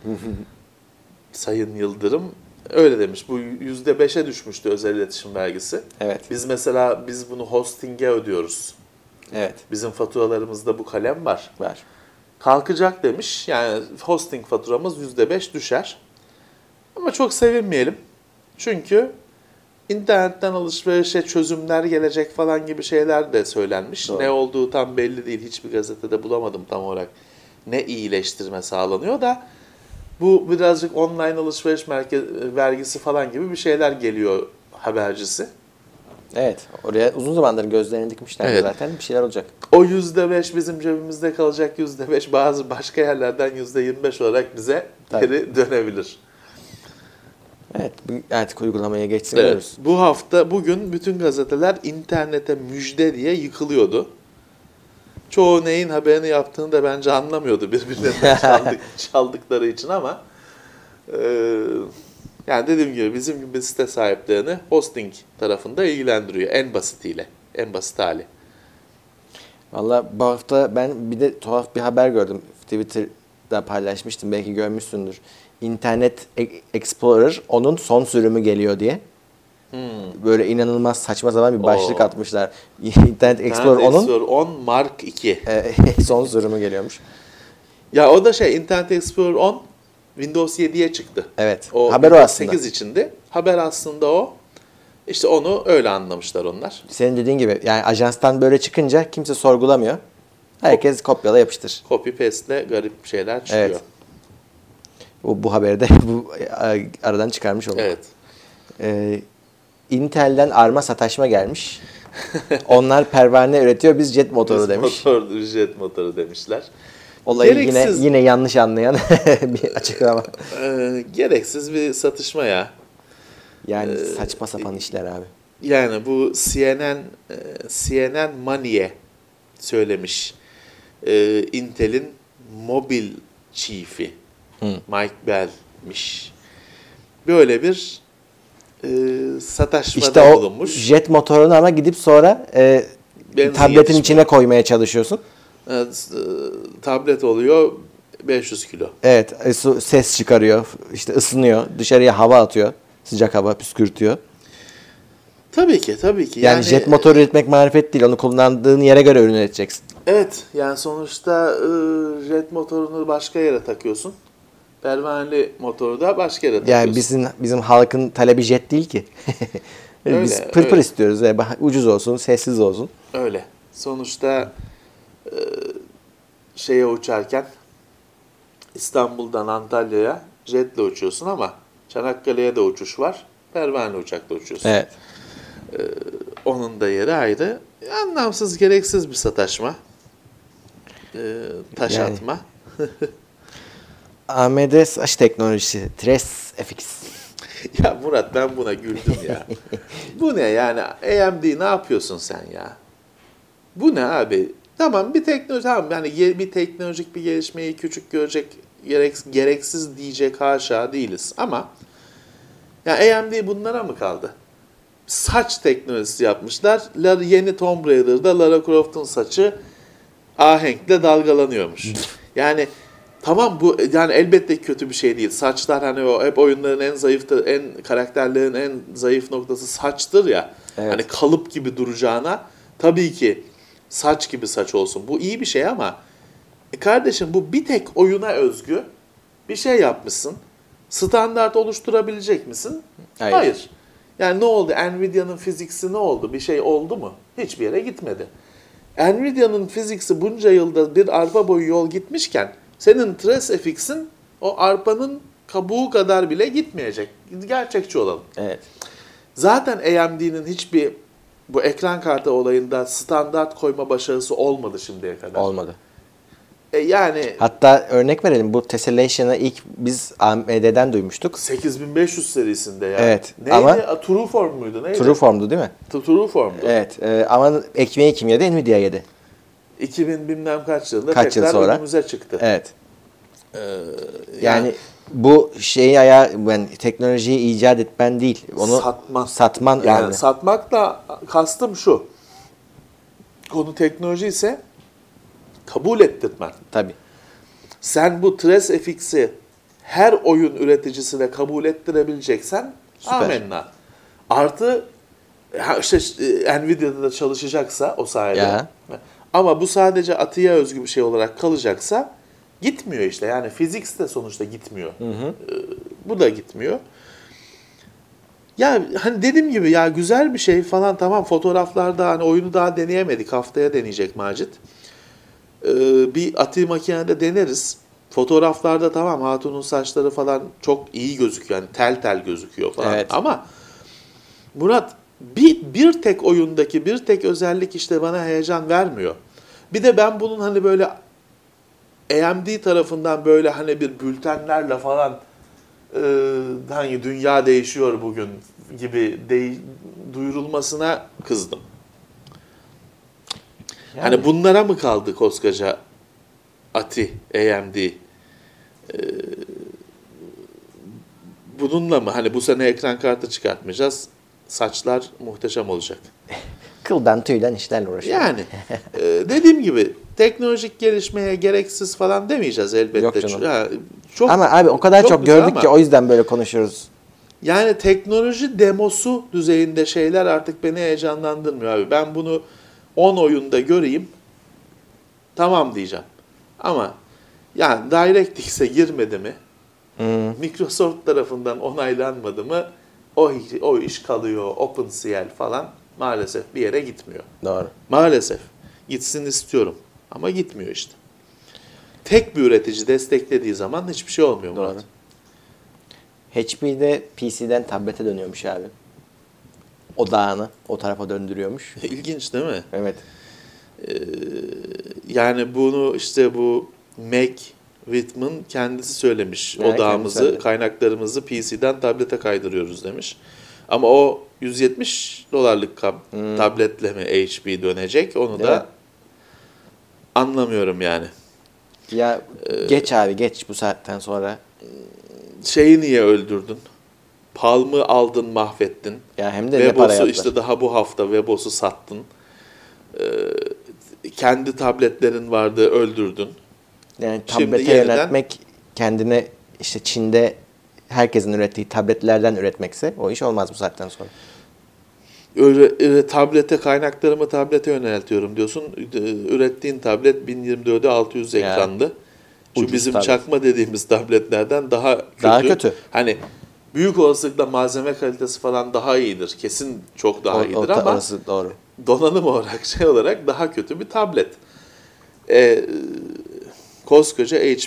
Sayın Yıldırım öyle demiş. Bu yüzde beşe düşmüştü özel iletişim vergisi. Evet. Biz mesela biz bunu hosting'e ödüyoruz. Evet. Bizim faturalarımızda bu kalem var. Var. Kalkacak demiş. Yani hosting faturamız yüzde beş düşer. Ama çok sevinmeyelim. Çünkü internetten alışverişe çözümler gelecek falan gibi şeyler de söylenmiş. Doğru. Ne olduğu tam belli değil. Hiçbir gazetede bulamadım tam olarak. Ne iyileştirme sağlanıyor da bu birazcık online alışveriş merkez vergisi falan gibi bir şeyler geliyor habercisi. Evet. Oraya uzun zamandır gözlerini dikmişler Evet. zaten. Bir şeyler olacak. O yüzde beş bizim cebimizde kalacak yüzde beş bazı başka yerlerden yüzde yirmi beş olarak bize Tabii. geri dönebilir. Evet. bu- Artık uygulamaya geçsin Evet. diyoruz. Bu hafta bugün bütün gazeteler internete müjde diye yıkılıyordu. Çoğu neyin haberini yaptığını da bence anlamıyordu birbirlerinden çaldık, çaldıkları için ama e, yani dediğim gibi bizim gibi site sahiplerini hosting tarafında ilgilendiriyor en basitiyle, en basit hali. Valla bu hafta ben bir de tuhaf bir haber gördüm. Twitter'da paylaşmıştım. Belki görmüşsündür. Internet Explorer onun son sürümü geliyor diye. Böyle inanılmaz saçma sapan bir başlık Oo. atmışlar. Internet Explorer onun Explorer on Mark iki. e, son sürümü geliyormuş. Ya o da şey Internet Explorer on Windows yediye çıktı. Evet. O Haber o Windows aslında. sekiz içinde. Haber aslında o. İşte onu öyle anlamışlar onlar. Senin dediğin gibi yani ajanstan böyle çıkınca kimse sorgulamıyor. Herkes kopyala yapıştır. Copy paste'le garip şeyler çıkıyor. Evet. Bu, bu haberi de bu e, aradan çıkarmış olduk. Evet. Ee, Intel'den arma sataşma gelmiş. Onlar pervane üretiyor, biz jet motoru Biz demiş. Motor, jet motoru demişler. Olayı Gereksiz- yine yine yanlış anlayan bir açıklama. Ee, gereksiz bir satışma ya. Yani Ee, saçma sapan işler abi. Yani bu C N N e, C N N Money'e söylemiş. Ee, Intel'in mobil chief'i Mike Bell'miş. Böyle bir e, sataşmada İşte o bulunmuş. jet motorunu ama gidip sonra e, Benzin tabletin yetişmiyor. içine koymaya çalışıyorsun. Evet, e, tablet oluyor beş yüz kilo. Evet, e, su- ses çıkarıyor, işte ısınıyor, dışarıya hava atıyor, sıcak hava püskürtüyor. Tabii ki, tabii ki. Yani, jet motor üretmek marifet değil, onu kullandığın yere göre ürün üreteceksin. Evet, yani sonuçta e, jet motorunu başka yere takıyorsun. Pervaneli motoru da başka yere takıyorsun. Yani bizim bizim halkın talebi jet değil ki. Öyle, Biz pır pır öyle. istiyoruz, yani ucuz olsun, sessiz olsun. Öyle. Sonuçta e, şeye uçarken İstanbul'dan Antalya'ya jetle uçuyorsun ama Çanakkale'ye de uçuş var. Pervaneli uçakla uçuyorsun. Evet. Onun da yeri ayrı. Anlamsız, gereksiz bir sataşma. E, taş Yani. atma. A M D saç teknolojisi, Tres F X. Ya Murat ben buna güldüm ya. Bu ne yani? A M D ne yapıyorsun sen ya? Bu ne abi? Tamam bir teknoloji tamam yani ye- bir teknolojik bir gelişmeyi küçük görecek gerek, gereksiz diyecek haşa değiliz ama ya A M D bunlara mı kaldı? Saç teknolojisi yapmışlar. La- Yeni Tomb Raider'da Lara Croft'un saçı ahenkle dalgalanıyormuş. Yani tamam bu yani elbette kötü bir şey değil. Saçlar hani o hep oyunların en zayıf en karakterlerin en zayıf noktası saçtır ya. Evet. Hani kalıp gibi duracağına tabii ki saç gibi saç olsun. Bu iyi bir şey ama e kardeşim bu bir tek oyuna özgü bir şey yapmışsın. Standart oluşturabilecek misin? Hayır. Hayır. Yani ne oldu? Nvidia'nın fiziksi ne oldu? Bir şey oldu mu? Hiçbir yere gitmedi. Nvidia'nın fiziksi bunca yılda bir arpa boyu yol gitmişken senin Tres F X'in o arpanın kabuğu kadar bile gitmeyecek. Gerçekçi olalım. Evet. Zaten A M D'nin hiçbir bu ekran kartı olayında standart koyma başarısı olmadı şimdiye kadar. Olmadı. E yani Hatta örnek verelim, bu Tessellation'ı ilk biz A M D'den duymuştuk. sekiz bin beş yüz serisinde ya. Evet, Neydi? ama Trueform muydu? Neydi? Trueform'du değil mi? Trueform'du. Evet. E, ama ekmeği kim yedi? Nvidia yedi. iki bin bilmem kaç yılında Kaç yıl tekrar sonra? önümüze çıktı. Evet. Ee, Yani bu şeyi ayağı, ben teknolojiyi icat etmen değil, onu Satman. satman yani önemli. satmakla kastım şu. Konu teknoloji ise kabul ettirmen. Tabii. Sen bu TresFX'i her oyun üreticisine kabul ettirebileceksen Süper. amenna. Artı ha işte e, Nvidia'da da çalışacaksa o sayede. Ya. Ama bu sadece Ati'ye özgü bir şey olarak kalacaksa gitmiyor işte. Yani Physics de sonuçta gitmiyor. Hı hı. Ee, bu da gitmiyor. Ya hani dediğim gibi ya güzel bir şey falan, tamam, fotoğraflarda hani oyunu daha deneyemedik. Haftaya deneyecek Macit. Ee, bir Ati makinede deneriz. Fotoğraflarda tamam, hatunun saçları falan çok iyi gözüküyor. Yani tel tel gözüküyor falan. Evet. Ama Murat, bir, bir tek oyundaki bir tek özellik işte bana heyecan vermiyor. Bir de ben bunun hani böyle A M D tarafından böyle hani bir bültenlerle falan e, hani dünya değişiyor bugün gibi de, duyurulmasına kızdım. Yani. Hani bunlara mı kaldı koskoca Ati, A M D? Ee, bununla mı? Hani bu sene ekran kartı çıkartmayacağız. Saçlar muhteşem olacak. Kıldan tüyden işlerle uğraşıyor. Yani e, dediğim gibi teknolojik gelişmeye gereksiz falan demeyeceğiz elbette. Yok canım. Ya, çok, Ama abi o kadar çok, güzel gördük ama ki o yüzden böyle konuşuyoruz. yani teknoloji demosu düzeyinde şeyler artık beni heyecanlandırmıyor abi. Ben bunu on oyunda göreyim, tamam diyeceğim. Ama yani DirectX'e girmedi mi, Hmm. Microsoft tarafından onaylanmadı mı o, o iş kalıyor. OpenCL falan maalesef bir yere gitmiyor. Doğru. Maalesef. Gitsin istiyorum. Ama gitmiyor işte. Tek bir üretici desteklediği zaman hiçbir şey olmuyor Murat. Doğru. H P'de P C'den tablete dönüyormuş abi. Odağını o tarafa döndürüyormuş. İlginç değil mi? Evet. Ee, yani bunu işte bu Mac Whitman kendisi söylemiş. Evet, Odağımızı, kendisi söyledi. kaynaklarımızı P C'den tablete kaydırıyoruz demiş. Ama o yüz yetmiş dolarlık kab- Hmm. tabletle mi H P dönecek? Onu Değil da mi? anlamıyorum yani. Ya geç abi geç bu saatten sonra. Şeyi niye öldürdün? Palm'ı aldın, mahvettin. Ya hem de ne para Webos'u yaptılar. işte daha bu hafta Webos'u sattın. Ee, kendi tabletlerin vardı, öldürdün. Yani Şimdi tablete yeniden- yöneltmek, kendine işte Çin'de herkesin ürettiği tabletlerden üretmekse o iş olmaz bu saatten sonra. Öyle, öyle tablete, kaynaklarımı tablete yöneltiyorum diyorsun. Ee, Ürettiğin tablet bin yirmi dörde altı yüz Ya. ekranlı. Şu Ucuz bizim tablet. çakma dediğimiz tabletlerden daha kötü. Daha kötü. Hani büyük olasılıkla malzeme kalitesi falan daha iyidir. Kesin çok daha O- iyidir o- ama orası doğru. donanım olarak şey olarak daha kötü bir tablet. Ee, koskoca H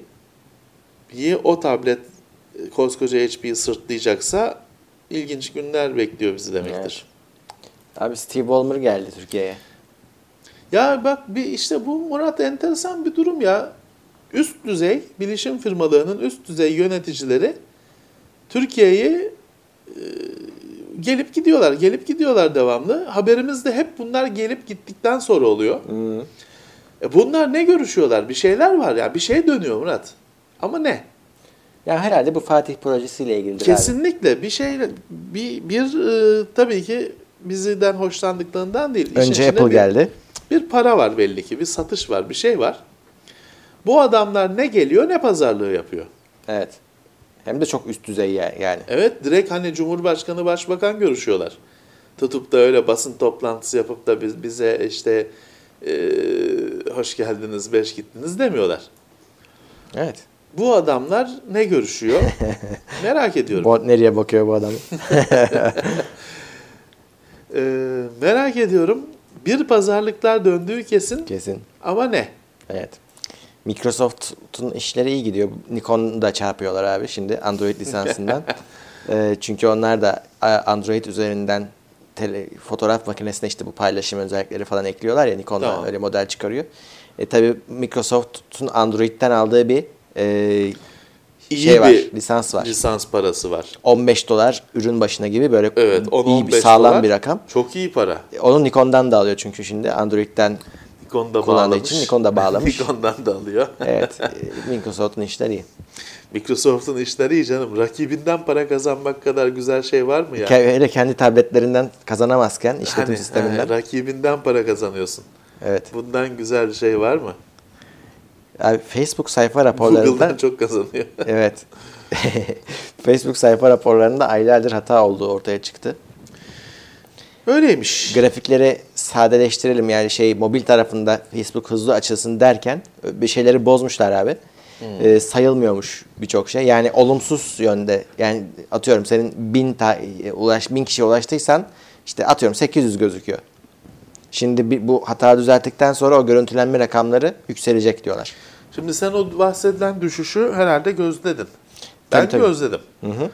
P'yi o tablet koskoca H P'yi sırtlayacaksa ilginç günler bekliyor bizi demektir. Evet. Abi Steve Ballmer geldi Türkiye'ye. Ya bak bir işte bu Murat enteresan bir durum ya. Üst düzey bilişim firmalarının üst düzey yöneticileri Türkiye'ye e, gelip gidiyorlar, gelip gidiyorlar devamlı. Haberimiz de hep bunlar gelip gittikten sonra oluyor. Hmm. E bunlar ne görüşüyorlar? Bir şeyler var ya, bir şey dönüyor Murat. Ama ne? Ya herhalde bu Fatih projesiyle ilgilidir abi. Kesinlikle bir şeyle bir bir e, tabii ki bizden hoşlandıklarından değil. İşin Önce içinde Apple bir- geldi. Bir para var belli ki, bir satış var, bir şey var. Bu adamlar ne geliyor ne pazarlığı yapıyor. Evet. Hem de çok üst düzey ya- yani. Evet, direkt hani Cumhurbaşkanı, Başbakan görüşüyorlar. Tutup da öyle basın toplantısı yapıp da biz, bize işte e, hoş geldiniz, beş gittiniz demiyorlar. Evet. Bu adamlar ne görüşüyor? Merak ediyorum. Bu, nereye bakıyor bu adam? E, merak ediyorum. Bir pazarlıklar döndüğü kesin Kesin. ama ne? Evet. Microsoft'un işleri iyi gidiyor. Nikon'u da çarpıyorlar abi şimdi Android lisansından. e, çünkü onlar da Android üzerinden tele, fotoğraf makinesine işte bu paylaşım özellikleri falan ekliyorlar ya, Nikon'da Tamam. öyle model çıkarıyor. E tabii Microsoft'un Android'den aldığı bir e, İyi şey var, bir lisans var. lisans parası var. on beş dolar ürün başına gibi böyle Evet, on iyi on bir beş sağlam dolar bir rakam. Çok iyi para. E, Onu Nikon'dan da alıyor çünkü şimdi Android'den Nikon'da kullandığı bağlamış. için Nikon da bağlamış. Nikon'dan da alıyor. evet, e, Microsoft'un işleri iyi. Microsoft'un işleri iyi canım. Rakibinden para kazanmak kadar güzel şey var mı ya? Hele kendi tabletlerinden kazanamazken, işletim Hani, sisteminden. he, rakibinden para kazanıyorsun. Evet. Bundan güzel bir şey var mı? Abi, Facebook sayfa raporlarında Google'dan çok kazanıyor. evet. Facebook sayfa raporlarında aylardır hata olduğu ortaya çıktı. Öyleymiş. Grafikleri sadeleştirelim, yani şey mobil tarafında Facebook hızlı açılsın derken bir şeyleri bozmuşlar abi. Hmm. Ee, sayılmıyormuş birçok şey. Yani olumsuz yönde. Yani atıyorum senin bin ta, ulaş bin kişiye ulaştıysan işte atıyorum sekiz yüz gözüküyor. Şimdi bir, bu hata düzelttikten sonra o görüntülenme rakamları yükselecek diyorlar. Şimdi sen o bahsedilen düşüşü herhalde gözledin. Ben Tabii, tabii. gözledim. Hı hı.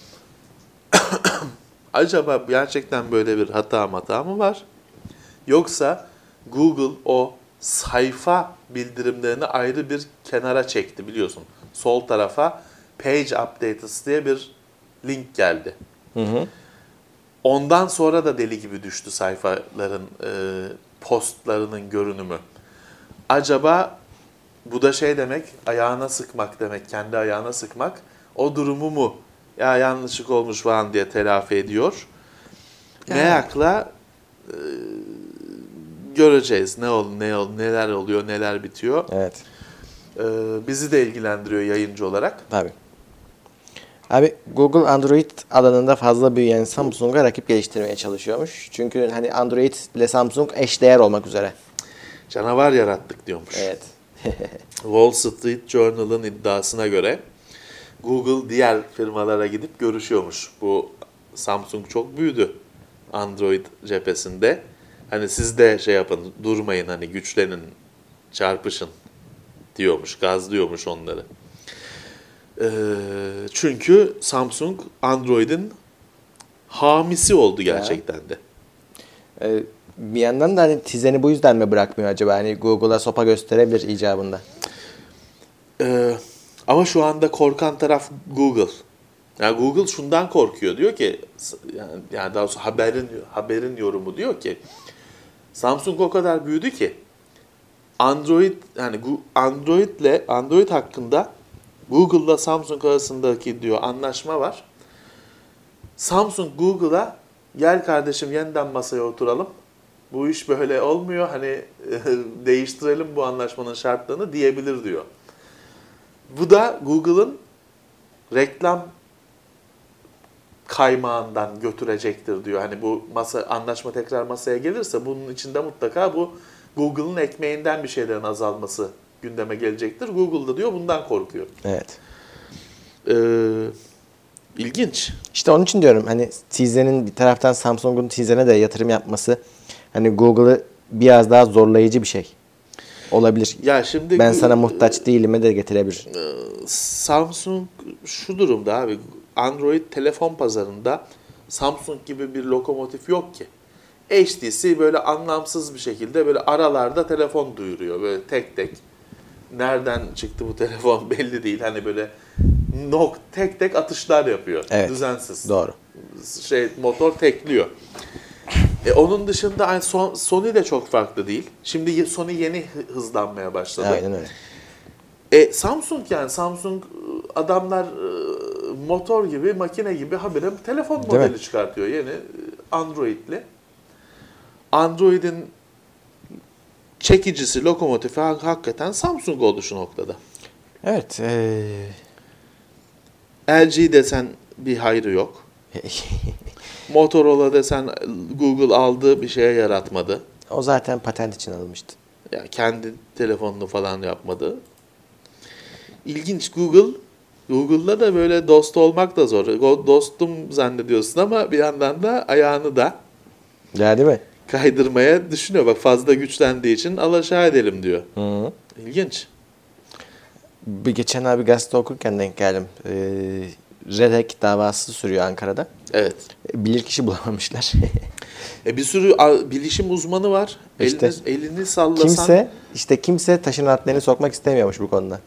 Acaba gerçekten böyle bir hata hata mı var? Yoksa Google o sayfa bildirimlerini ayrı bir kenara çekti biliyorsun. Sol tarafa Page Updates diye bir link geldi. Hı hı. Ondan sonra da deli gibi düştü sayfaların e, postlarının görünümü. Acaba bu da şey demek, ayağına sıkmak demek, kendi ayağına sıkmak. O durumu mu ya yanlışlık olmuş falan diye telafi ediyor. Yani. Merakla e, göreceğiz ne ol ne ol neler oluyor, neler bitiyor. Evet. E, bizi de ilgilendiriyor yayıncı olarak. Tabii. Abi Google Android alanında fazla büyüyen Samsung'a rakip geliştirmeye çalışıyormuş. Çünkü hani Android ile Samsung eşdeğer olmak üzere. Canavar yarattık diyormuş. Evet. Wall Street Journal'ın iddiasına göre Google diğer firmalara gidip görüşüyormuş. Bu Samsung çok büyüdü Android cephesinde. Hani siz de şey yapın, durmayın, hani güçlenin, çarpışın diyormuş, gazlıyormuş onları. Ee, çünkü Samsung Android'in hamisi oldu gerçekten de. Ee, bir yandan da hani tizeni bu yüzden mi bırakmıyor acaba? Hani Google'a sopa gösterebilir icabında. Ee, ama şu anda korkan taraf Google. Yani Google şundan korkuyor, diyor ki, yani, yani daha doğrusu haberin haberin yorumu diyor ki, Samsung o kadar büyüdü ki Android, yani Android'le Android hakkında Google'la Samsung arasındaki diyor anlaşma var. Samsung Google'a gel kardeşim yeniden masaya oturalım. Bu iş böyle olmuyor. Hani değiştirelim bu anlaşmanın şartlarını diyebilir diyor. Bu da Google'ın reklam kaymağından götürecektir diyor. Hani bu masa anlaşma tekrar masaya gelirse bunun içinde mutlaka bu Google'ın ekmeğinden bir şeylerin azalması gündeme gelecektir. Google da diyor bundan korkuyor. Evet. Ee, ilginç. İşte onun için diyorum hani Tizen'in bir taraftan Samsung'un Tizen'e de yatırım yapması hani Google'ı biraz daha zorlayıcı bir şey olabilir. Ya şimdi ben sana muhtaç değilime de getirebilir. Samsung şu durumda abi, Android telefon pazarında Samsung gibi bir lokomotif yok ki. H T C böyle anlamsız bir şekilde böyle aralarda telefon duyuruyor böyle tek tek. Nereden çıktı bu telefon belli değil. Hani böyle nok tek tek atışlar yapıyor. Evet, düzensiz. Doğru. Şey motor tekliyor. E onun dışında hani Sony de çok farklı değil. Şimdi Sony yeni hızlanmaya başladı. Aynen öyle. E Samsung yani Samsung adamlar motor gibi, makine gibi habire telefon Değil modeli mi? çıkartıyor yeni Android'li. Android'in çekicisi, lokomotifi hakikaten Samsung oldu şu noktada. Evet. Ee... L G desen bir hayrı yok. Motorola desen Google aldı, bir şeye yaratmadı. O zaten patent için alınmıştı. Yani kendi telefonunu falan yapmadı. İlginç, Google. Google'da da böyle dost olmak da zor. Dostum zannediyorsun ama bir yandan da ayağını da Ya değil mi? kaydırmaya düşünüyor. Bak fazla güçlendiği için al aşağı edelim diyor. Hı. İlginç. Bir geçen abi gazete okurken denk geldim. Ee, Red Hack davası sürüyor Ankara'da. Evet. Bilirkişi bulamamışlar. E bir sürü a- bilişim uzmanı var. İşte. elini, elini sallasan. Kimse işte kimse taşın altlarını sokmak istemiyormuş bu konuda.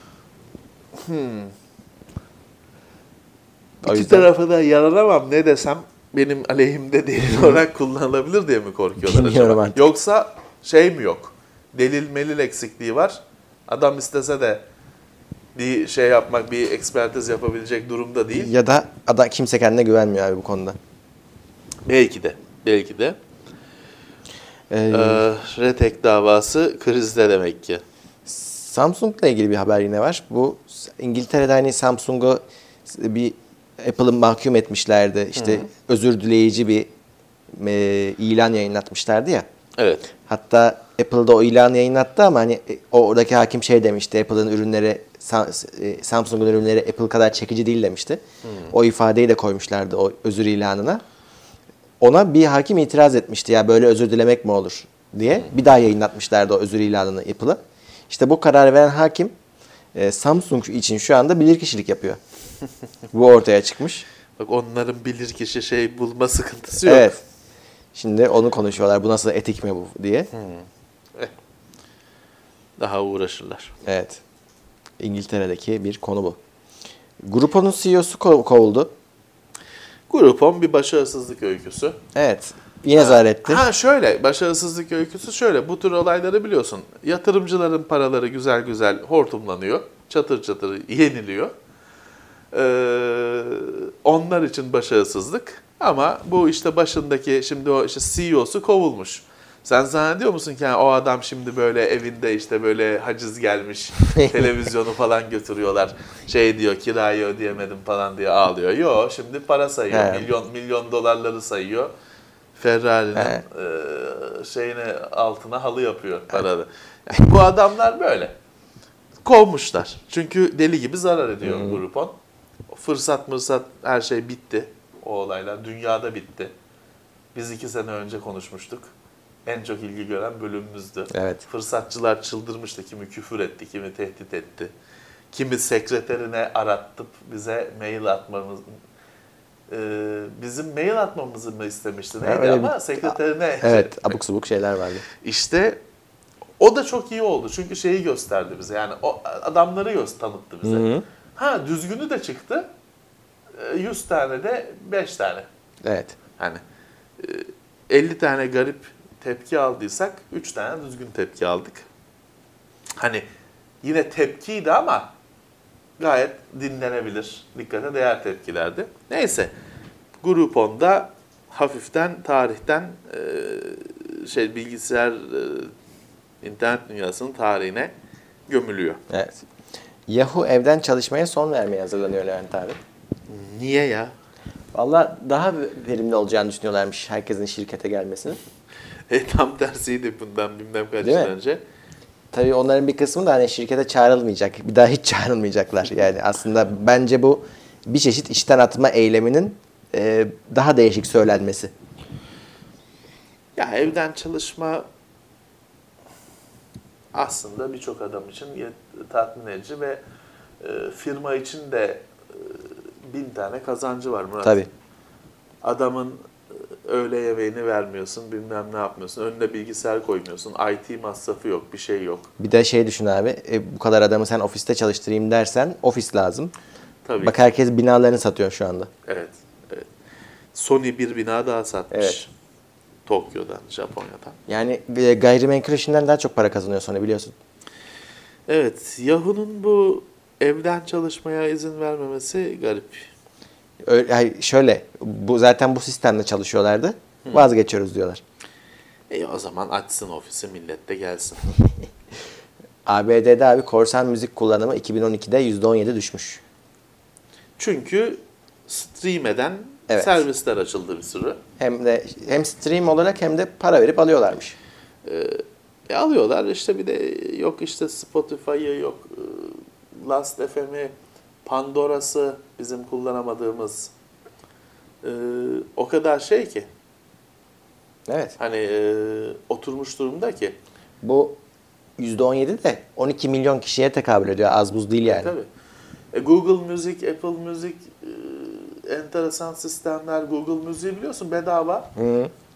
O İki yüzden- tarafa da yaranamam ne desem benim aleyhimde delil olarak kullanılabilir diye mi korkuyorlar Bilmiyorum acaba? artık. Yoksa şey mi yok? Delil melil eksikliği var. Adam istese de bir şey yapmak, bir ekspertiz yapabilecek durumda değil. Ya da ada kimse kendine güvenmiyor abi bu konuda. Belki de. Belki de. Ee, Ee, Retek davası krizde demek ki. Samsung'la ilgili bir haber yine var. Bu İngiltere'de hani Samsung'u bir Apple'ın mahkum etmişlerdi. İşte özür dileyici bir e, ilan yayınlatmışlardı ya. Evet. Hatta Apple'da o ilanı yayınlattı ama hani e, oradaki hakim şey demişti. Apple'ın ürünleri Sa- e, Samsung'un ürünleri Apple kadar çekici değil demişti. O ifadeyi de koymuşlardı o özür ilanına. Ona bir hakim itiraz etmişti ya böyle özür dilemek mi olur diye. Bir daha yayınlatmışlardı o özür ilanını Apple'a. İşte bu kararı veren hakim e, Samsung için şu anda bilirkişilik yapıyor. Bu ortaya çıkmış. Bak onların bilirkişi şey bulma sıkıntısı yok. Evet. Şimdi onu konuşuyorlar. Bu nasıl etik mi bu diye. Daha uğraşırlar. Evet. İngiltere'deki bir konu bu. Groupon'un C E O'su ko- kovuldu. Groupon bir başarısızlık öyküsü. Evet. Yine zarar etti. Ha şöyle, başarısızlık öyküsü şöyle. Bu tür olayları biliyorsun. Yatırımcıların paraları güzel güzel hortumlanıyor. Çatır çatır yeniliyor. Ee, onlar için başarısızlık. Ama bu işte başındaki şimdi o işte C E O'su kovulmuş. Sen zannediyor musun ki yani o adam şimdi böyle evinde işte böyle haciz gelmiş, televizyonu falan götürüyorlar. Şey diyor kirayı ödeyemedim falan diye ağlıyor. Yo şimdi para sayıyor. He. Milyon milyon dolarları sayıyor. Ferrari'nin He. e, şeyine altına halı yapıyor paralı. Yani bu adamlar böyle. Kovmuşlar. Çünkü deli gibi zarar ediyor Hı. Groupon. Fırsat mırsat her şey bitti. O olaylar dünyada bitti. Biz iki sene önce konuşmuştuk. En çok ilgi gören bölümümüzdü. Evet. Fırsatçılar çıldırmıştı. Kimi küfür etti, kimi tehdit etti. Kimi sekreterine arattıp bize mail atmamız, e, bizim mail atmamızı mı istemişti Ha, neydi öyle ama bir- sekreterine. Evet. Abuk subuk şeyler vardı. İşte o da çok iyi oldu. Çünkü şeyi gösterdi bize. Yani o adamları göz tanıttı bize. Hı hı. Ha düzgünü de çıktı. E, yüz tane de beş tane. Evet. Hani e, elli tane garip tepki aldıysak üç tane düzgün tepki aldık. Hani yine tepkiydi ama gayet dinlenebilir, dikkate değer tepkilerdi. Neyse, Groupon'da hafiften tarihten e, şey bilgisayar e, internet dünyasının tarihine gömülüyor. Evet. Yahoo evden çalışmaya son vermeye hazırlanıyor Levent abi. Niye ya? Valla daha verimli olacağını düşünüyorlarmış herkesin şirkete gelmesinin. E, tam tersiydi bundan bilmem kaç Değil yıl mi? önce. Tabii onların bir kısmı da hani şirkete çağrılmayacak. Bir daha hiç çağrılmayacaklar. Yani aslında bence bu bir çeşit işten atma eyleminin e, daha değişik söylenmesi. Ya evden çalışma aslında birçok adam için yet- tatmin edici ve e, firma için de e, bin tane kazancı var Murat. Tabii. Adamın e, öğle yemeğini vermiyorsun, bilmem ne yapmıyorsun, önüne bilgisayar koymuyorsun, I T masrafı yok, bir şey yok. Bir de şey düşün abi, e, bu kadar adamı sen ofiste çalıştırayım dersen ofis lazım. Tabii. Bak herkes binalarını satıyor şu anda. Evet, evet. Sony bir bina daha satmış. Evet. Tokyo'dan, Japonya'dan. Yani e, gayrimenkul işinden daha çok para kazanıyor sonra biliyorsun. Evet, Yahoo'nun bu evden çalışmaya izin vermemesi garip. Öyle, hayır, şöyle, bu zaten bu sistemle çalışıyorlardı. Vazgeçiyoruz diyorlar. E o zaman açsın ofisi, millet de gelsin. A B D'de abi korsan müzik kullanımı iki bin on ikide yüzde on yedi düşmüş. Çünkü stream eden Evet. servisler açıldı bir sürü. Hem de hem stream olarak hem de para verip alıyorlarmış. E alıyorlar işte bir de yok işte Spotify'ı yok e, Last F M'i, Pandora'sı bizim kullanamadığımız e, o kadar şey ki Evet. hani e, oturmuş durumda ki. Bu yüzde on yedi de on iki milyon kişiye tekabül ediyor. Az buz değil yani. Tabii. E, Google Music, Apple Music e, enteresan sistemler. Google Music'i biliyorsun bedava. Hı.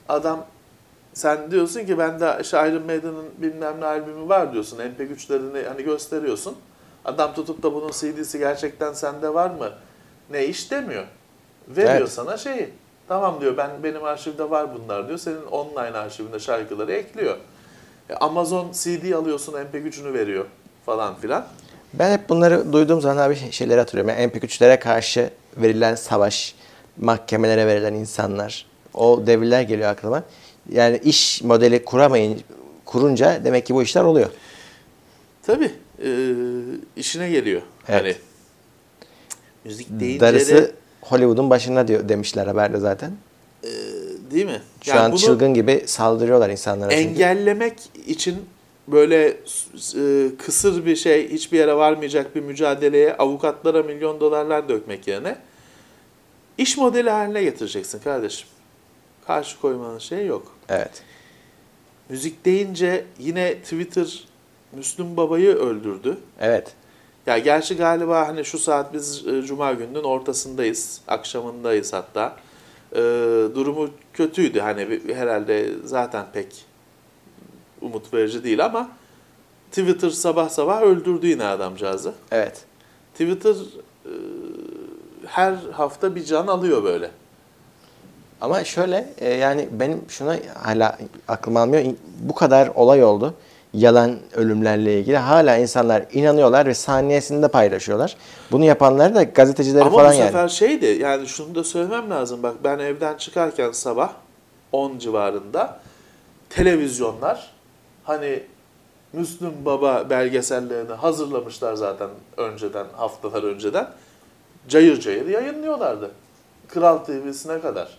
Adam sen diyorsun ki bende işte Iron Maiden'ın bilmem ne albümü var diyorsun. M P üçlerini hani gösteriyorsun. Adam tutup da bunun C D'si gerçekten sende var mı? Ne iş demiyor. Veriyor Evet. sana şeyi. Tamam diyor ben benim arşivde var bunlar diyor. Senin online arşivinde şarkıları ekliyor. E, Amazon C D alıyorsun M P üçünü veriyor falan filan. Ben hep bunları duyduğum zaman abi şeyleri hatırlıyorum. Yani M P üçlere karşı verilen savaş, mahkemelere verilen insanlar, o devirler geliyor aklıma. Yani iş modeli kuramayın, kurunca demek ki bu işler oluyor. Tabii e, işine geliyor. Evet. Hani müzik deyince Darısı de, Hollywood'un başına diyor demişler haberde zaten. e, değil mi? Şu Yani an bunu çılgın gibi saldırıyorlar insanlara. çünkü. engellemek için böyle e, kısır bir şey, hiçbir yere varmayacak bir mücadeleye avukatlara milyon dolarlar dökmek yerine iş modeli haline getireceksin kardeşim. Karşı koymanın şeyi yok. Evet. Müzik deyince yine Twitter Müslüm Baba'yı öldürdü. Evet. Ya gerçi galiba hani şu saat biz e, Cuma gününün ortasındayız, akşamındayız hatta. E, durumu kötüydü hani bir- herhalde zaten pek umut verici değil ama Twitter sabah sabah öldürdü yine adamcağızı. Evet. Twitter e, her hafta bir can alıyor böyle. Ama şöyle e, yani benim şuna hala aklım almıyor. İn- Bu kadar olay oldu. Yalan ölümlerle ilgili. Hala insanlar inanıyorlar ve saniyesinde paylaşıyorlar. Bunu yapanlar da gazetecileri Ama falan bu yani. sefer şeydi yani şunu da söylemem lazım. Bak ben evden çıkarken sabah on civarında televizyonlar hani Müslüm Baba belgesellerini hazırlamışlar zaten önceden, haftalar önceden. Cayır cayır yayınlıyorlardı. Kral T V'sine kadar.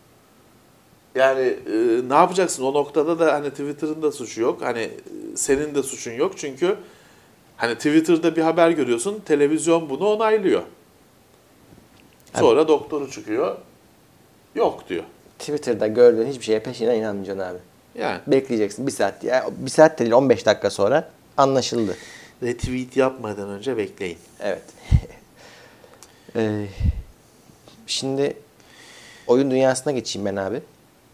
Yani e, ne yapacaksın? O noktada da hani Twitter'ın da suçu yok. Hani e, senin de suçun yok. Çünkü hani Twitter'da bir haber görüyorsun, televizyon bunu onaylıyor. Sonra doktoru çıkıyor, yok diyor. Twitter'da gördüğün hiçbir şeye peşinden inanmayacaksın abi. Yani Bekleyeceksin bir saat. Ya, bir saat de değil on beş dakika sonra anlaşıldı. retweet yapmadan önce bekleyin. Evet. Ee, şimdi oyun dünyasına geçeyim ben abi.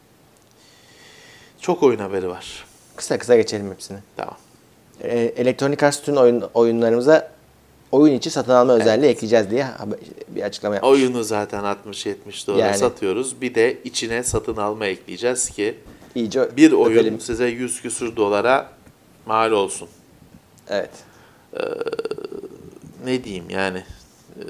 Çok oyun haberi var. Kısa kısa geçelim hepsini. Tamam. Ee, Electronic Arts tüm oyun, oyunlarımıza oyun içi satın alma özelliği ekleyeceğiz diye haber- bir açıklama yapmış. Oyunu zaten altmış yetmiş dolara Yani. satıyoruz. Bir de içine satın alma ekleyeceğiz ki İyice bir oyun öpelim. size yüz küsür dolara mal olsun. Evet. Ne diyeyim yani. Ee,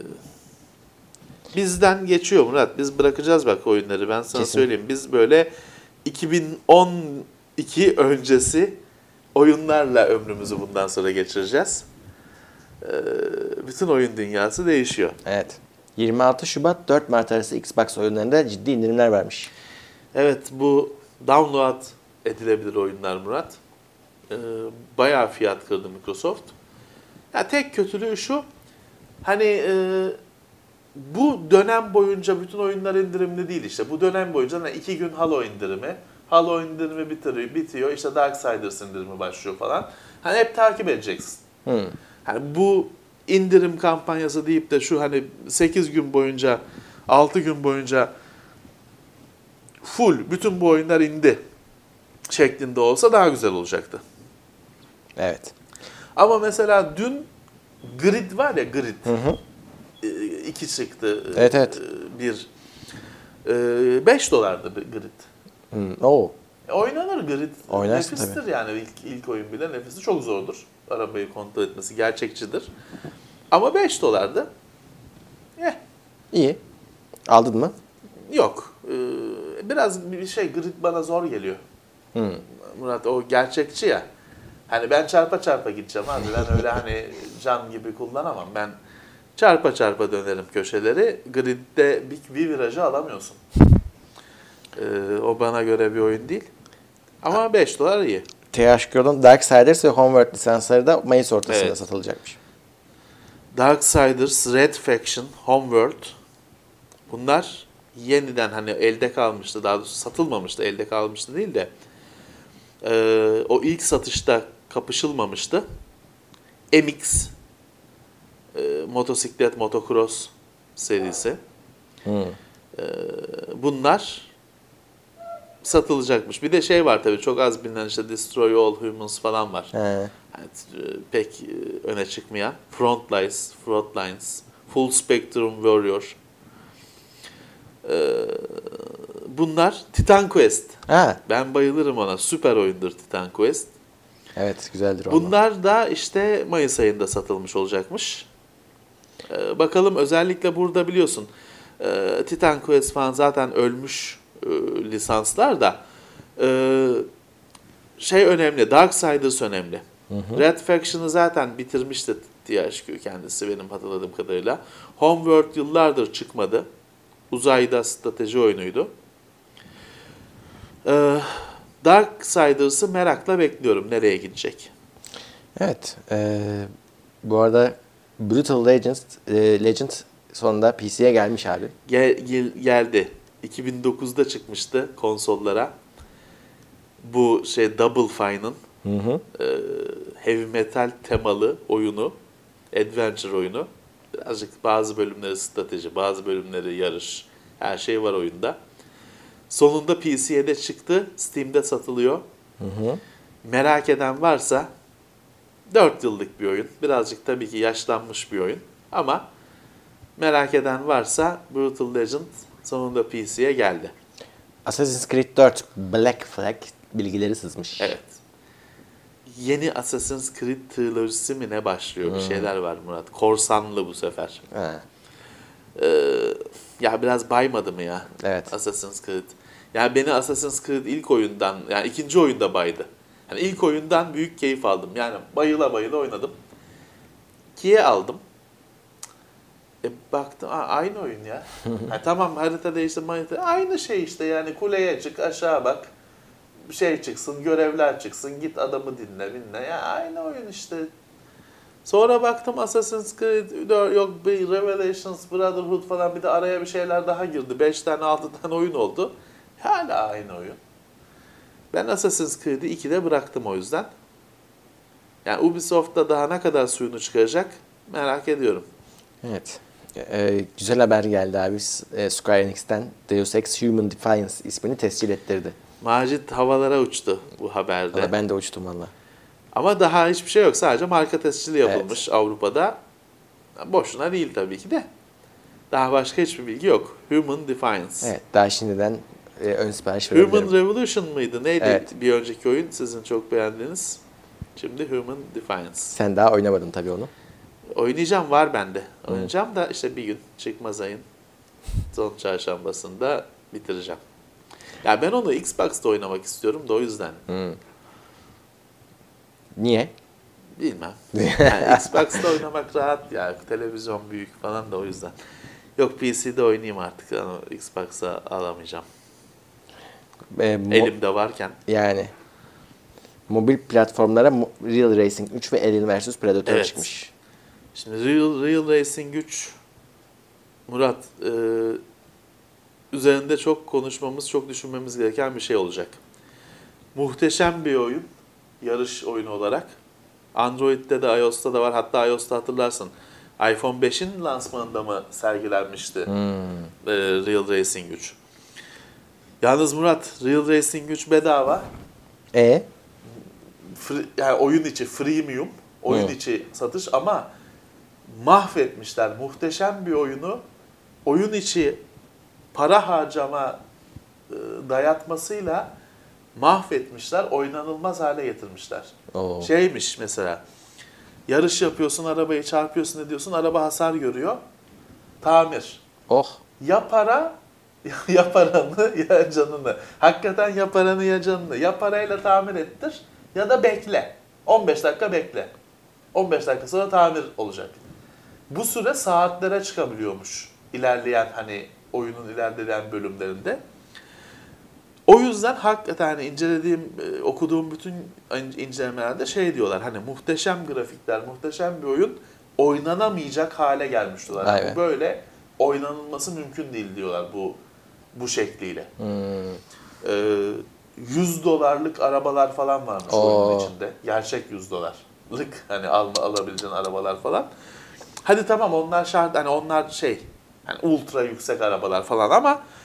Bizden geçiyor Murat. Biz bırakacağız bak oyunları. Ben sana Kesin. söyleyeyim. Biz böyle iki bin on iki öncesi oyunlarla ömrümüzü bundan sonra geçireceğiz. Ee, bütün oyun dünyası değişiyor. Evet. yirmi altı Şubat dört Mart arası Xbox oyunlarında ciddi indirimler vermiş. Evet bu download edilebilir oyunlar Murat. Ee, bayağı fiyat kırdı Microsoft. Ya tek kötülüğü şu. Hani e, bu dönem boyunca bütün oyunlar indirimli değil işte. Bu dönem boyunca hani iki gün Halo indirimi. Halo indirimi bitiriyor, bitiyor. İşte Darksiders indirimi başlıyor falan. Hani hep takip edeceksin. Hmm. Hani bu indirim kampanyası deyip de şu hani sekiz gün boyunca, altı gün boyunca full bütün bu oyunlar indi şeklinde olsa daha güzel olacaktı. Evet. Ama mesela dün Grid var ya Grid. Hı hı. E, iki çıktı. Evet, evet. E, Bir. E, beş dolardı bir Grid. Hmm. Oo. E, Oynanır Grid. Oynarsın Nefistir tabii. yani ilk, ilk oyun bile nefisi çok zordur. Arabayı kontrol etmesi gerçekçidir. Ama beş dolardı. Eh, İyi. Aldın mı? yok. E, biraz bir şey Grid bana zor geliyor. Hmm. Murat o gerçekçi ya. Hani ben çarpa çarpa gideceğim abi. Ben öyle hani cam gibi kullanamam. Ben çarpa çarpa dönerim köşeleri. Grid'de bir, bir virajı alamıyorsun. Ee, o bana göre bir oyun değil. Ama beş dolar iyi. T H Q'nun Darksiders ve Homeworld lisansları da Mayıs ortasında Evet. satılacakmış. Darksiders, Red Faction, Homeworld. Bunlar yeniden hani elde kalmıştı. Daha doğrusu satılmamıştı. Elde kalmıştı değil de. Ee, o ilk satışta kapışılmamıştı. M X e, motosiklet, motocross serisi. Hmm. E, bunlar satılacakmış. Bir de şey var tabii, çok az bilinen, işte Destroy All Humans falan var. He. Yani, pek öne çıkmayan. Frontlines, Frontlines, Full Spectrum Warrior. Ee, bunlar Titan Quest. Ha. Ben bayılırım ona. Süper oyundur Titan Quest. Evet, güzeldir o. Bunlar da işte Mayıs ayında satılmış olacakmış. Ee, bakalım, özellikle burada biliyorsun e, Titan Quest falan zaten ölmüş e, lisanslar da e, şey önemli, Darksiders önemli. Hı hı. Red Faction'ı zaten bitirmişti T H Q kendisi benim hatırladığım kadarıyla. Homeworld yıllardır çıkmadı. Uzayda strateji oyunuydu. Ee, Darksiders'ı merakla bekliyorum, nereye gidecek. Evet. E, bu arada Brutal Legends, e, Legend sonunda P C'ye gelmiş abi. Gel, gel, geldi. iki bin dokuzda çıkmıştı konsollara. Bu şey Double Fine'ın Hı hı. e, heavy metal temalı oyunu, adventure oyunu. Birazcık bazı bölümleri strateji, bazı bölümleri yarış. Her şey var oyunda. Sonunda P C'ye de çıktı. Steam'de satılıyor. Hı hı. Merak eden varsa dört yıllık bir oyun. Birazcık tabii ki yaşlanmış bir oyun. Ama merak eden varsa Brutal Legend sonunda P C'ye geldi. Assassin's Creed dört Black Flag bilgileri sızmış. Evet. Yeni Assassin's Creed trilojisi mi ne başlıyor? Hmm. Bir şeyler var Murat. Korsanlı bu sefer. He. Ee, ya biraz baymadı mı ya? Evet. Assassin's Creed. Yani beni Assassin's Creed ilk oyundan, yani ikinci oyunda baydı. Yani ilk oyundan büyük keyif aldım. Yani bayıla bayıla oynadım. ikiye aldım. E baktım, aa, aynı oyun ya. Yani tamam, harita değişti, harita aynı şey işte, yani kuleye çık, aşağı bak. Bir şey çıksın, görevler çıksın, git adamı dinle, dinle. Ya aynı oyun işte. Sonra baktım Assassin's Creed, yok bir Revelations, Brotherhood falan, bir de araya bir şeyler daha girdi. beş tane altı tane oyun oldu. Hala aynı oyun. Ben Assassin's Creed'i ikide bıraktım o yüzden. Yani Ubisoft'ta daha ne kadar suyunu çıkaracak merak ediyorum. Evet. Ee, güzel haber geldi abi. Ee, Square Enix'ten Deus Ex Human Defiance ismini tescil ettirdi. Macit havalara uçtu bu haberde. Valla ben de uçtum valla. Ama daha hiçbir şey yok. Sadece marka tescili yapılmış, evet, Avrupa'da. Boşuna değil tabii ki de. Daha başka hiçbir bilgi yok. Human Defiance. Evet, daha şimdiden e, ön sipariş verebilirim. Human Revolution mıydı? Neydi evet, bir önceki oyun sizin çok beğendiğiniz? Şimdi Human Defiance. Sen daha oynamadın tabii onu. Oynayacağım, var bende. Oynayacağım hmm. da işte bir gün, çıkmaz ayın son çarşambasında bitireceğim. Ya yani ben onu Xbox'ta oynamak istiyorum da o yüzden. Hmm. Niye? Bilmem. Yani Xbox'ta oynamak rahat ya. Televizyon büyük falan da o yüzden. Yok, P C'de oynayayım artık. Yani Xbox'a alamayacağım. E, mo- Elimde varken. Yani mobil platformlara Real Racing üç ve Alien versus. Predator evet. çıkmış. Şimdi Real, Real Racing üç, Murat, e, üzerinde çok konuşmamız, çok düşünmemiz gereken bir şey olacak. Muhteşem bir oyun. Yarış oyunu olarak. Android'de de iOS'ta da var. Hatta iOS'ta hatırlarsın, iPhone beşin lansmanında mı sergilenmişti hmm. e, Real Racing üç. Yalnız Murat, Real Racing üç bedava. E? Free, yani oyun içi freemium, oyun hmm. içi satış ama mahvetmişler. Muhteşem bir oyunu oyun içi para harcama e, dayatmasıyla mahvetmişler, oynanılmaz hale getirmişler. Oo. Şeymiş mesela, yarış yapıyorsun, arabayı çarpıyorsun, ne diyorsun, araba hasar görüyor, tamir. Oh. Ya para, ya paranı ya canını. Hakikaten ya paranı ya canını. Ya parayla tamir ettir ya da bekle. on beş dakika bekle. on beş dakika sonra tamir olacak. Bu süre saatlere çıkabiliyormuş ilerleyen, hani oyunun ilerleyen bölümlerinde. O yüzden hakikaten hani incelediğim, okuduğum bütün incelemelerde şey diyorlar, hani muhteşem grafikler, muhteşem bir oyun oynanamayacak hale gelmiş diyorlar. Yani böyle oynanılması mümkün değil diyorlar bu bu şekliyle. Hmm. Ee, yüz dolarlık arabalar falan varmış Oo. oyunun içinde. Gerçek yüz dolarlık hani al, alabileceğin arabalar falan. Hadi tamam, onlar şart, hani onlar şey, hani ultra yüksek arabalar falan ama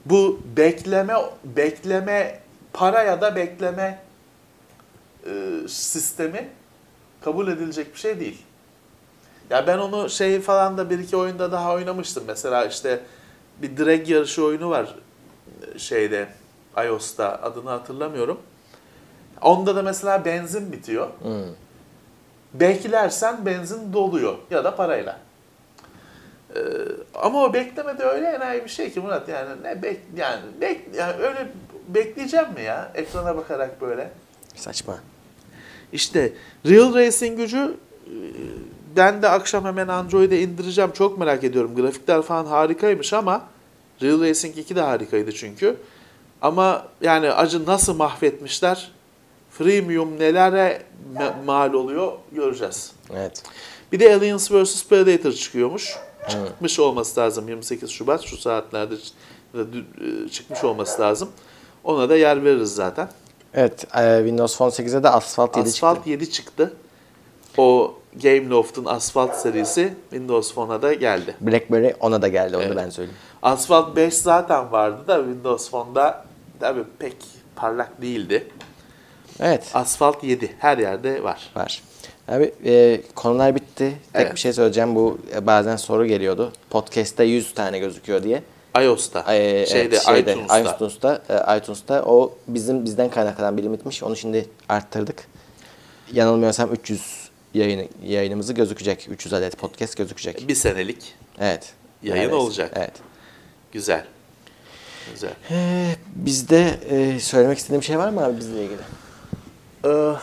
bu bekleme bekleme para ya da bekleme e, sistemi kabul edilecek bir şey değil. Ya ben onu şey falan da bir iki oyunda daha oynamıştım. Mesela işte bir drag yarışı oyunu var şeyde iOS'ta, adını hatırlamıyorum. Onda da mesela benzin bitiyor. Hmm. Beklersen benzin doluyor ya da parayla. Ee, ama o bekleme de öyle enayi bir şey ki Murat, yani ne bek yani bek yani öyle bekleyeceğim mi ya ekrana bakarak böyle? Saçma. İşte Real Racing gücü, ben de akşam hemen Android'e indireceğim. Çok merak ediyorum. Grafikler falan harikaymış ama Real Racing iki de harikaydı çünkü. Ama yani acı nasıl mahvetmişler? Freemium nelere ma- mal oluyor göreceğiz. Evet. Bir de Aliens versus. Predator çıkıyormuş. Çıkmış olması lazım yirmi sekiz Şubat şu saatlerde çıkmış olması lazım. Ona da yer veririz zaten. Evet, e, Windows Phone sekize de Asphalt yedi Asphalt çıktı. yedi çıktı. O Gameloft'un Asphalt serisi Windows Phone'a da geldi. BlackBerry ona da geldi, onu Evet. da ben söyleyeyim. Asphalt beş zaten vardı da Windows Phone'da tabii pek parlak değildi. Evet, Asphalt yedi her yerde var. var. Abi e, konular bitti. Tek Evet. bir şey söyleyeceğim. Bu e, bazen soru geliyordu. Podcast'te yüz tane gözüküyor diye. iOS'ta, E, şeyde, evet, şeyde, iTunes'ta. iTunes'ta, e, iTunes'ta o bizim bizden kaynaklanan bir limitmiş. Onu şimdi arttırdık. Yanılmıyorsam üç yüz yayın, yayınımızı gözükecek. üç yüz adet podcast gözükecek. Bir senelik Evet. yayın neredeyse. olacak. Evet. Güzel. Güzel. E, bizde e, söylemek istediğim şey var mı abi bizle ilgili? Ee,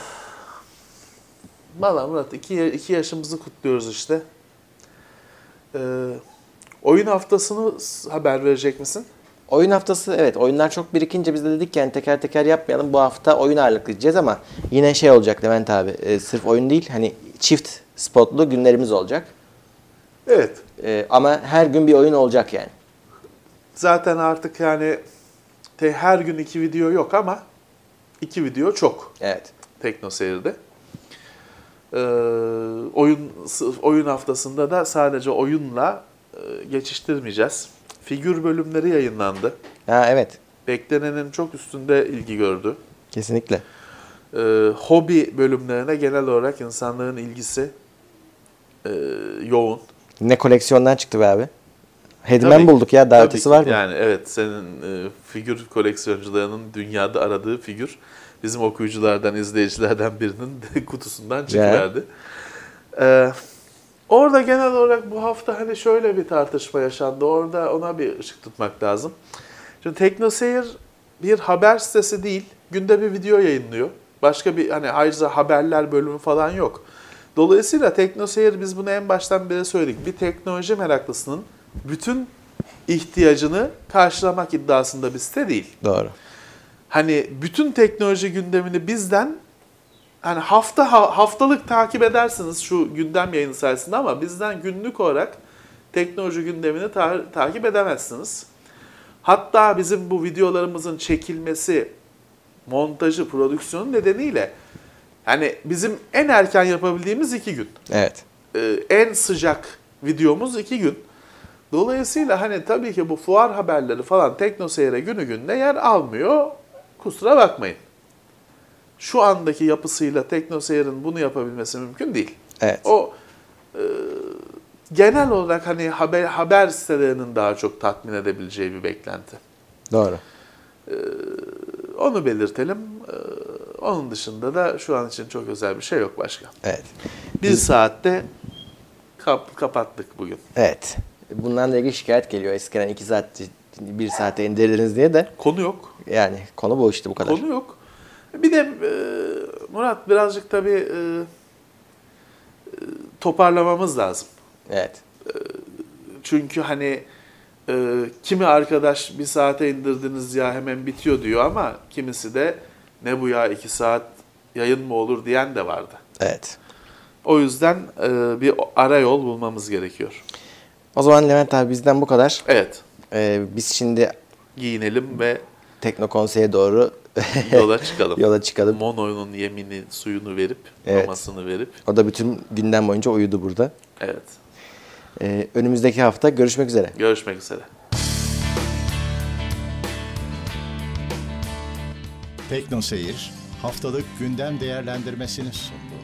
Valla Murat, iki, iki yaşımızı kutluyoruz işte. Ee, oyun haftasını haber verecek misin? Oyun haftası, evet, oyunlar çok birikince biz de dedik yani teker teker yapmayalım. Bu hafta oyun ağırlıklı diyeceğiz ama yine şey olacak Levent abi, e, sırf oyun değil, hani çift spotlu günlerimiz olacak. Evet. E, ama her gün bir oyun olacak yani. Zaten artık yani te, her gün iki video yok ama iki video çok Evet. Tekno Seyir'de. Ee, oyun oyun haftasında da sadece oyunla e, geçiştirmeyeceğiz. Figür bölümleri yayınlandı. Ha, evet. Beklenenin çok üstünde ilgi gördü. Kesinlikle. Ee, hobi bölümlerine genel olarak insanların ilgisi e, yoğun. Ne koleksiyondan çıktı be abi? Headman Tabii- bulduk ya, daha tabii ötesi ki. var mı? Yani evet, senin e, figür koleksiyoncularının dünyada aradığı figür bizim okuyuculardan, izleyicilerden birinin de kutusundan çıkıverdi. Ee, orada genel olarak bu hafta hani şöyle bir tartışma yaşandı. Orada ona bir ışık tutmak lazım. Şimdi Tekno Seyir bir haber sitesi değil. Günde bir video yayınlıyor. Başka bir hani ayrıca haberler bölümü falan yok. Dolayısıyla Tekno Seyir, biz bunu en baştan beri söyledik. Bir teknoloji meraklısının bütün ihtiyacını karşılamak iddiasında bir site değil. Doğru. Hani bütün teknoloji gündemini bizden hani hafta haftalık takip edersiniz şu gündem yayını sayesinde ama bizden günlük olarak teknoloji gündemini ta- takip edemezsiniz. Hatta bizim bu videolarımızın çekilmesi, montajı, prodüksiyonu nedeniyle hani bizim en erken yapabildiğimiz iki gün. Evet. Ee, en sıcak videomuz iki gün. Dolayısıyla hani tabii ki bu fuar haberleri falan Tekno Seyir'e günü gününe yer almıyor. Kusura bakmayın. Şu andaki yapısıyla Tekno Seyir'in bunu yapabilmesi mümkün değil. Evet. O e, genel olarak hani haber haber sitelerinin daha çok tatmin edebileceği bir beklenti. Doğru. E, onu belirtelim. E, onun dışında da şu an için çok özel bir şey yok başka. Evet. Bir saatte kap, kapattık bugün. Evet. Bundan da ilgili şikayet geliyor. Eskiden iki saat, bir saate indirdiniz diye de. Konu yok. Yani konu bu işte, bu kadar. Konu yok. Bir de e, Murat birazcık tabii e, e, toparlamamız lazım. Evet. Çünkü hani e, kimi arkadaş bir saate indirdiniz ya hemen bitiyor diyor ama kimisi de ne bu ya iki saat yayın mı olur diyen de vardı. Evet. O yüzden e, bir ara yol bulmamız gerekiyor. O zaman Levent abi bizden bu kadar. Evet. Ee, biz şimdi Giyinelim ve Teknokonsey'e doğru yola çıkalım. yola çıkalım. Mono'nun yemini, suyunu verip, Evet. mamasını verip. O da bütün günden boyunca uyudu burada. Evet. Ee, önümüzdeki hafta görüşmek üzere. Görüşmek üzere. Tekno Seyir haftalık gündem değerlendirmesini sundu.